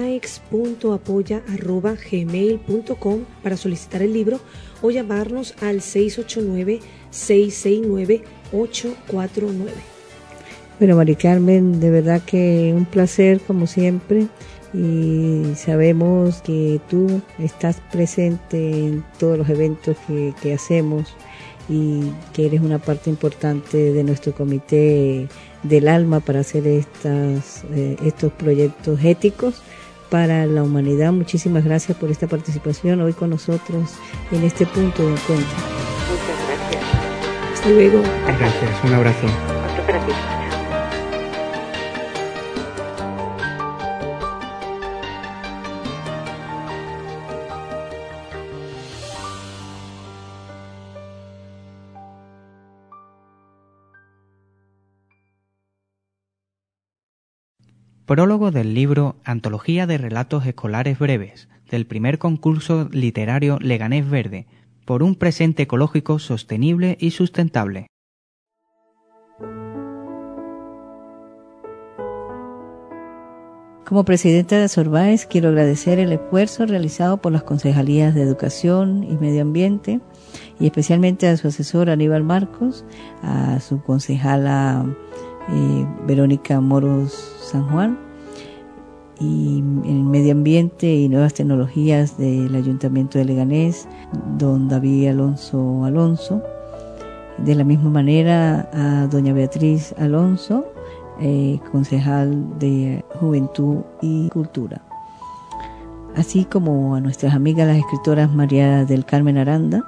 Speaker 2: sorbikes.apoya@gmail.com para solicitar el libro o llamarnos al 689-669-849.
Speaker 3: Bueno, Mari Carmen, de verdad que un placer como siempre, y sabemos que tú estás presente en todos los eventos que hacemos y que eres una parte importante de nuestro comité del alma para hacer estos proyectos éticos para la humanidad. Muchísimas gracias por esta participación hoy con nosotros en este punto de encuentro.
Speaker 7: Muchas gracias.
Speaker 2: Hasta luego.
Speaker 4: Gracias, un abrazo.
Speaker 7: Otro para ti.
Speaker 4: Prólogo del libro Antología de Relatos Escolares Breves, del primer concurso literario Leganés Verde, por un presente ecológico sostenible y sustentable.
Speaker 3: Como presidenta de Asorbais, quiero agradecer el esfuerzo realizado por las concejalías de Educación y Medio Ambiente y especialmente a su asesor Aníbal Marcos, a su concejala Verónica Moros San Juan, y en Medio Ambiente y Nuevas Tecnologías del Ayuntamiento de Leganés, don David Alonso. De la misma manera a doña Beatriz Alonso, concejal de Juventud y Cultura. Así como a nuestras amigas las escritoras María del Carmen Aranda,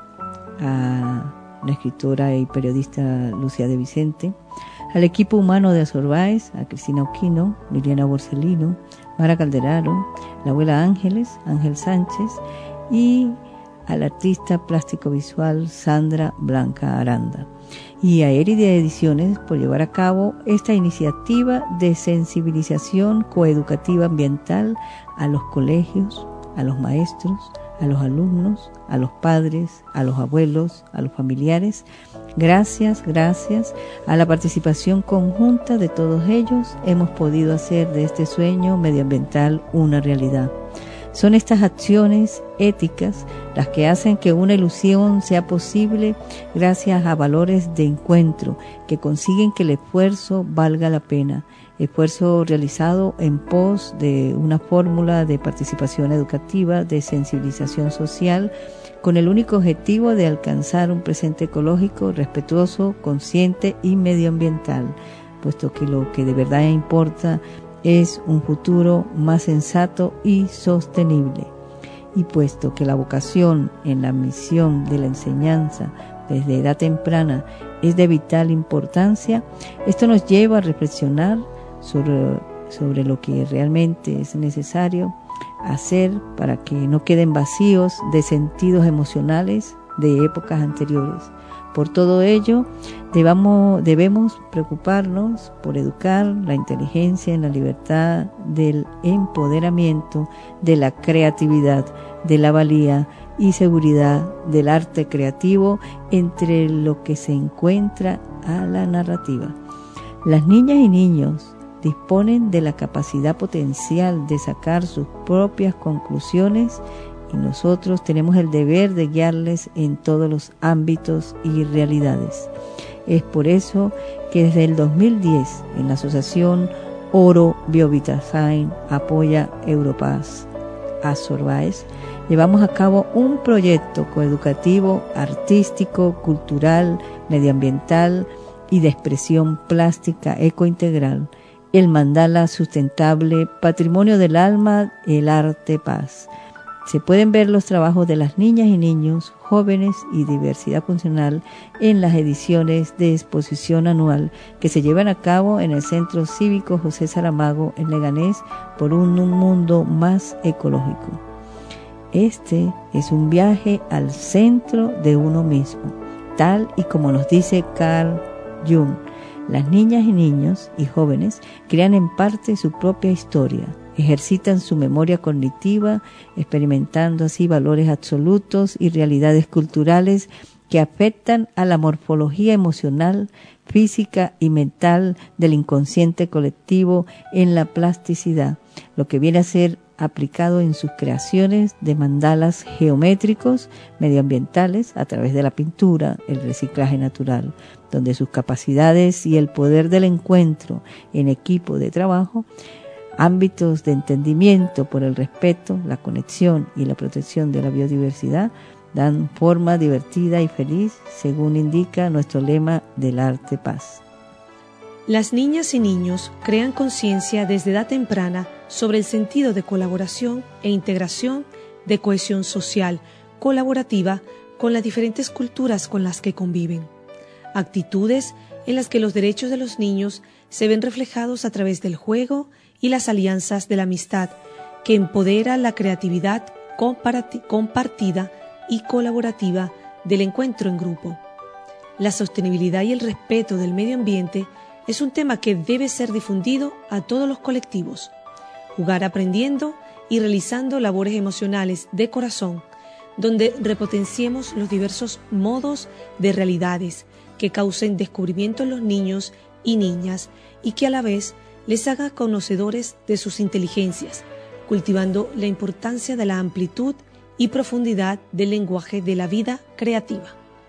Speaker 3: a la escritora y periodista Lucía de Vicente, al equipo humano de Azorbáez, a Cristina Oquino, Liliana Borsellino, Mara Calderaro, la abuela Ángeles, Ángel Sánchez, y al artista plástico visual Sandra Blanca Aranda, y a Erida Ediciones por llevar a cabo esta iniciativa de sensibilización coeducativa ambiental a los colegios, a los maestros, a los alumnos, a los padres, a los abuelos, a los familiares. Gracias a la participación conjunta de todos ellos hemos podido hacer de este sueño medioambiental una realidad. Son estas acciones éticas las que hacen que una ilusión sea posible gracias a valores de encuentro que consiguen que el esfuerzo valga la pena. Esfuerzo realizado en pos de una fórmula de participación educativa, de sensibilización social, con el único objetivo de alcanzar un presente ecológico, respetuoso, consciente y medioambiental, puesto que lo que de verdad importa es un futuro más sensato y sostenible. Y puesto que la vocación en la misión de la enseñanza desde edad temprana es de vital importancia, esto nos lleva a reflexionar sobre lo que realmente es necesario hacer para que no queden vacíos de sentidos emocionales de épocas anteriores. Por todo ello, debemos preocuparnos por educar la inteligencia en la libertad del empoderamiento, de la creatividad, de la valía y seguridad del arte creativo entre lo que se encuentra a la narrativa. Las niñas y niños disponen de la capacidad potencial de sacar sus propias conclusiones y nosotros tenemos el deber de guiarles en todos los ámbitos y realidades. Es por eso que desde el 2010 en la asociación Oro Biovitasign apoya Europaz Azorbáez, llevamos a cabo un proyecto coeducativo, artístico, cultural, medioambiental y de expresión plástica ecointegral, el mandala sustentable, patrimonio del alma, el arte paz. Se pueden ver los trabajos de las niñas y niños, jóvenes y diversidad funcional en las ediciones de exposición anual que se llevan a cabo en el Centro Cívico José Saramago en Leganés por un mundo más ecológico. Este es un viaje al centro de uno mismo, tal y como nos dice Carl Jung. Las niñas y niños y jóvenes crean en parte su propia historia, ejercitan su memoria cognitiva, experimentando así valores absolutos y realidades culturales que afectan a la morfología emocional, física y mental del inconsciente colectivo en la plasticidad, lo que viene a ser aplicado en sus creaciones de mandalas geométricos medioambientales a través de la pintura, el reciclaje natural, donde sus capacidades y el poder del encuentro en equipo de trabajo, ámbitos de entendimiento por el respeto, la conexión y la protección de la biodiversidad, dan forma divertida y feliz, según indica nuestro lema del arte paz.
Speaker 2: Las niñas y niños crean conciencia desde edad temprana sobre el sentido de colaboración e integración, de cohesión social, colaborativa con las diferentes culturas con las que conviven. Actitudes en las que los derechos de los niños se ven reflejados a través del juego y las alianzas de la amistad, que empodera la creatividad compartida y colaborativa del encuentro en grupo. La sostenibilidad y el respeto del medio ambiente es un tema que debe ser difundido a todos los colectivos. Jugar aprendiendo y realizando labores emocionales de corazón, donde repotenciemos los diversos modos de realidades que causen descubrimiento en los niños y niñas y que a la vez les haga conocedores de sus inteligencias, cultivando la importancia de la amplitud y profundidad del lenguaje de la vida creativa.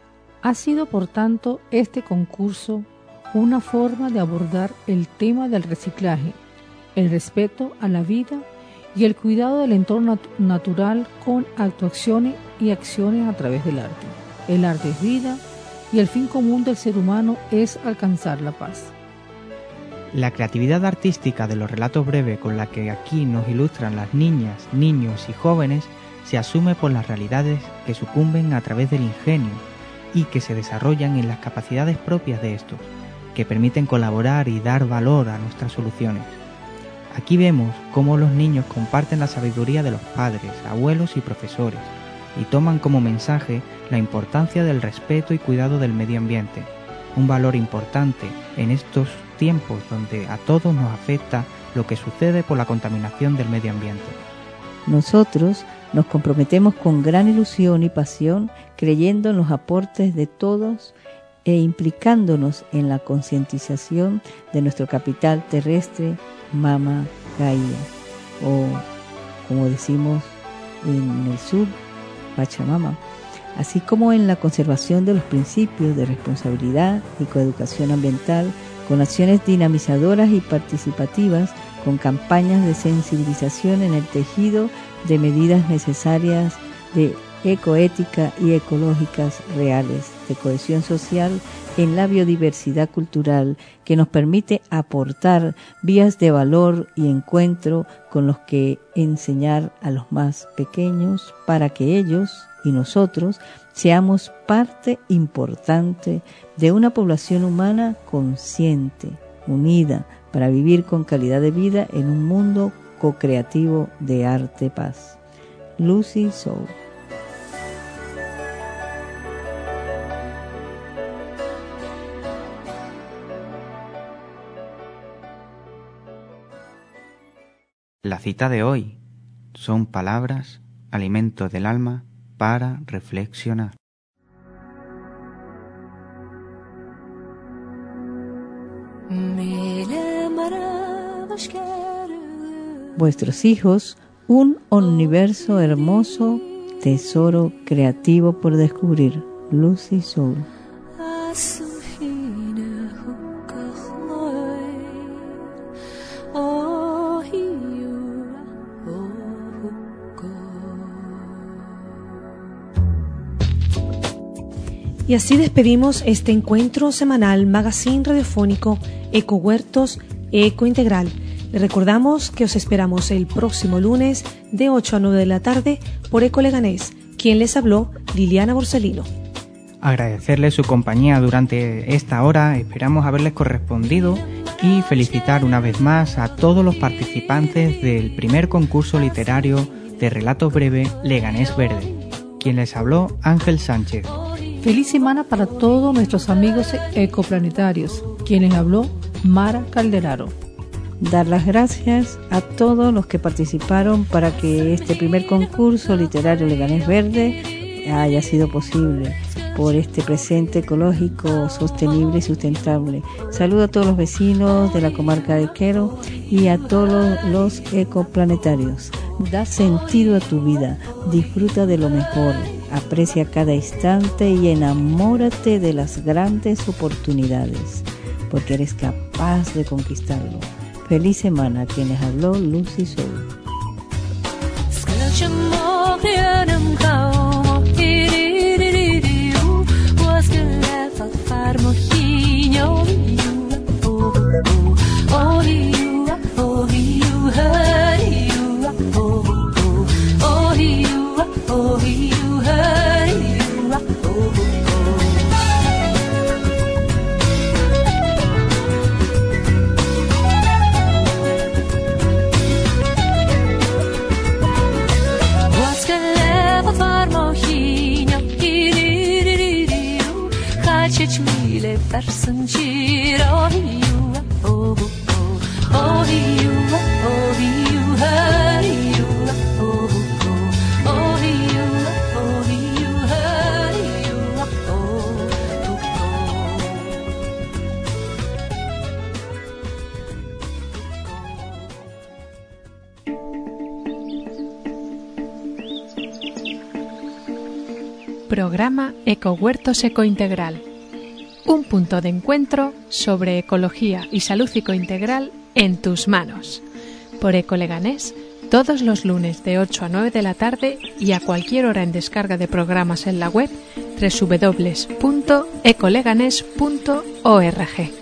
Speaker 5: Ha sido, por tanto, este concurso una forma de abordar el tema del reciclaje, el respeto a la vida y el cuidado del entorno natural con actuaciones y acciones a través del arte. El arte es vida y el fin común del ser humano es alcanzar la paz.
Speaker 4: La creatividad artística de los relatos breves con la que aquí nos ilustran las niñas, niños y jóvenes se asume por las realidades que sucumben a través del ingenio y que se desarrollan en las capacidades propias de estos, que permiten colaborar y dar valor a nuestras soluciones. Aquí vemos cómo los niños comparten la sabiduría de los padres, abuelos y profesores y toman como mensaje la importancia del respeto y cuidado del medio ambiente, un valor importante en estos tiempos donde a todos nos afecta lo que sucede por la contaminación del medio ambiente.
Speaker 3: Nosotros nos comprometemos con gran ilusión y pasión, creyendo en los aportes de todos e implicándonos en la concientización de nuestro capital terrestre, Mama Gaia, o como decimos en el sur, Pachamama, así como en la conservación de los principios de responsabilidad y coeducación ambiental, con acciones dinamizadoras y participativas, con campañas de sensibilización en el tejido de medidas necesarias de ecoética y ecológicas reales, de cohesión social en la biodiversidad cultural, que nos permite aportar vías de valor y encuentro con los que enseñar a los más pequeños para que ellos y nosotros seamos parte importante de una población humana consciente, unida, para vivir con calidad de vida en un mundo co-creativo de arte-paz. Lucy Soul.
Speaker 4: La cita de hoy son palabras, alimento del alma para reflexionar.
Speaker 3: Vuestros hijos, un universo hermoso, tesoro creativo por descubrir. Lucy Soul.
Speaker 2: Y así despedimos este encuentro semanal magazine radiofónico Ecohuertos Eco Integral. Les recordamos que os esperamos el próximo lunes de 8 a 9 de la tarde por Eco Leganés. Quien les habló, Liliana Borsellino.
Speaker 4: Agradecerles su compañía durante esta hora, esperamos haberles correspondido y felicitar una vez más a todos los participantes del primer concurso literario de relatos breves Leganés Verde. Quien les habló, Ángel Sánchez.
Speaker 5: Feliz semana para todos nuestros amigos ecoplanetarios. Quien les habló, Mara Calderaro.
Speaker 3: Dar las gracias a todos los que participaron para que este primer concurso literario Leganés Verde haya sido posible por este presente ecológico, sostenible y sustentable. Saludo a todos los vecinos de la comarca de Quero y a todos los ecoplanetarios. Da sentido a tu vida, disfruta de lo mejor, aprecia cada instante y enamórate de las grandes oportunidades, porque eres capaz de conquistarlo. Feliz semana. Quien les habló, Lucy Soul.
Speaker 8: Person cheat, oh you, oh oh, oh you, oh you, hey you, oh oh, oh you, hey you, oh oh.
Speaker 1: Programa Ecohuertos Ecointegral. Un punto de encuentro sobre ecología y salud ecointegral en tus manos. Por Ecoleganés, todos los lunes de 8 a 9 de la tarde y a cualquier hora en descarga de programas en la web www.ecoleganés.org.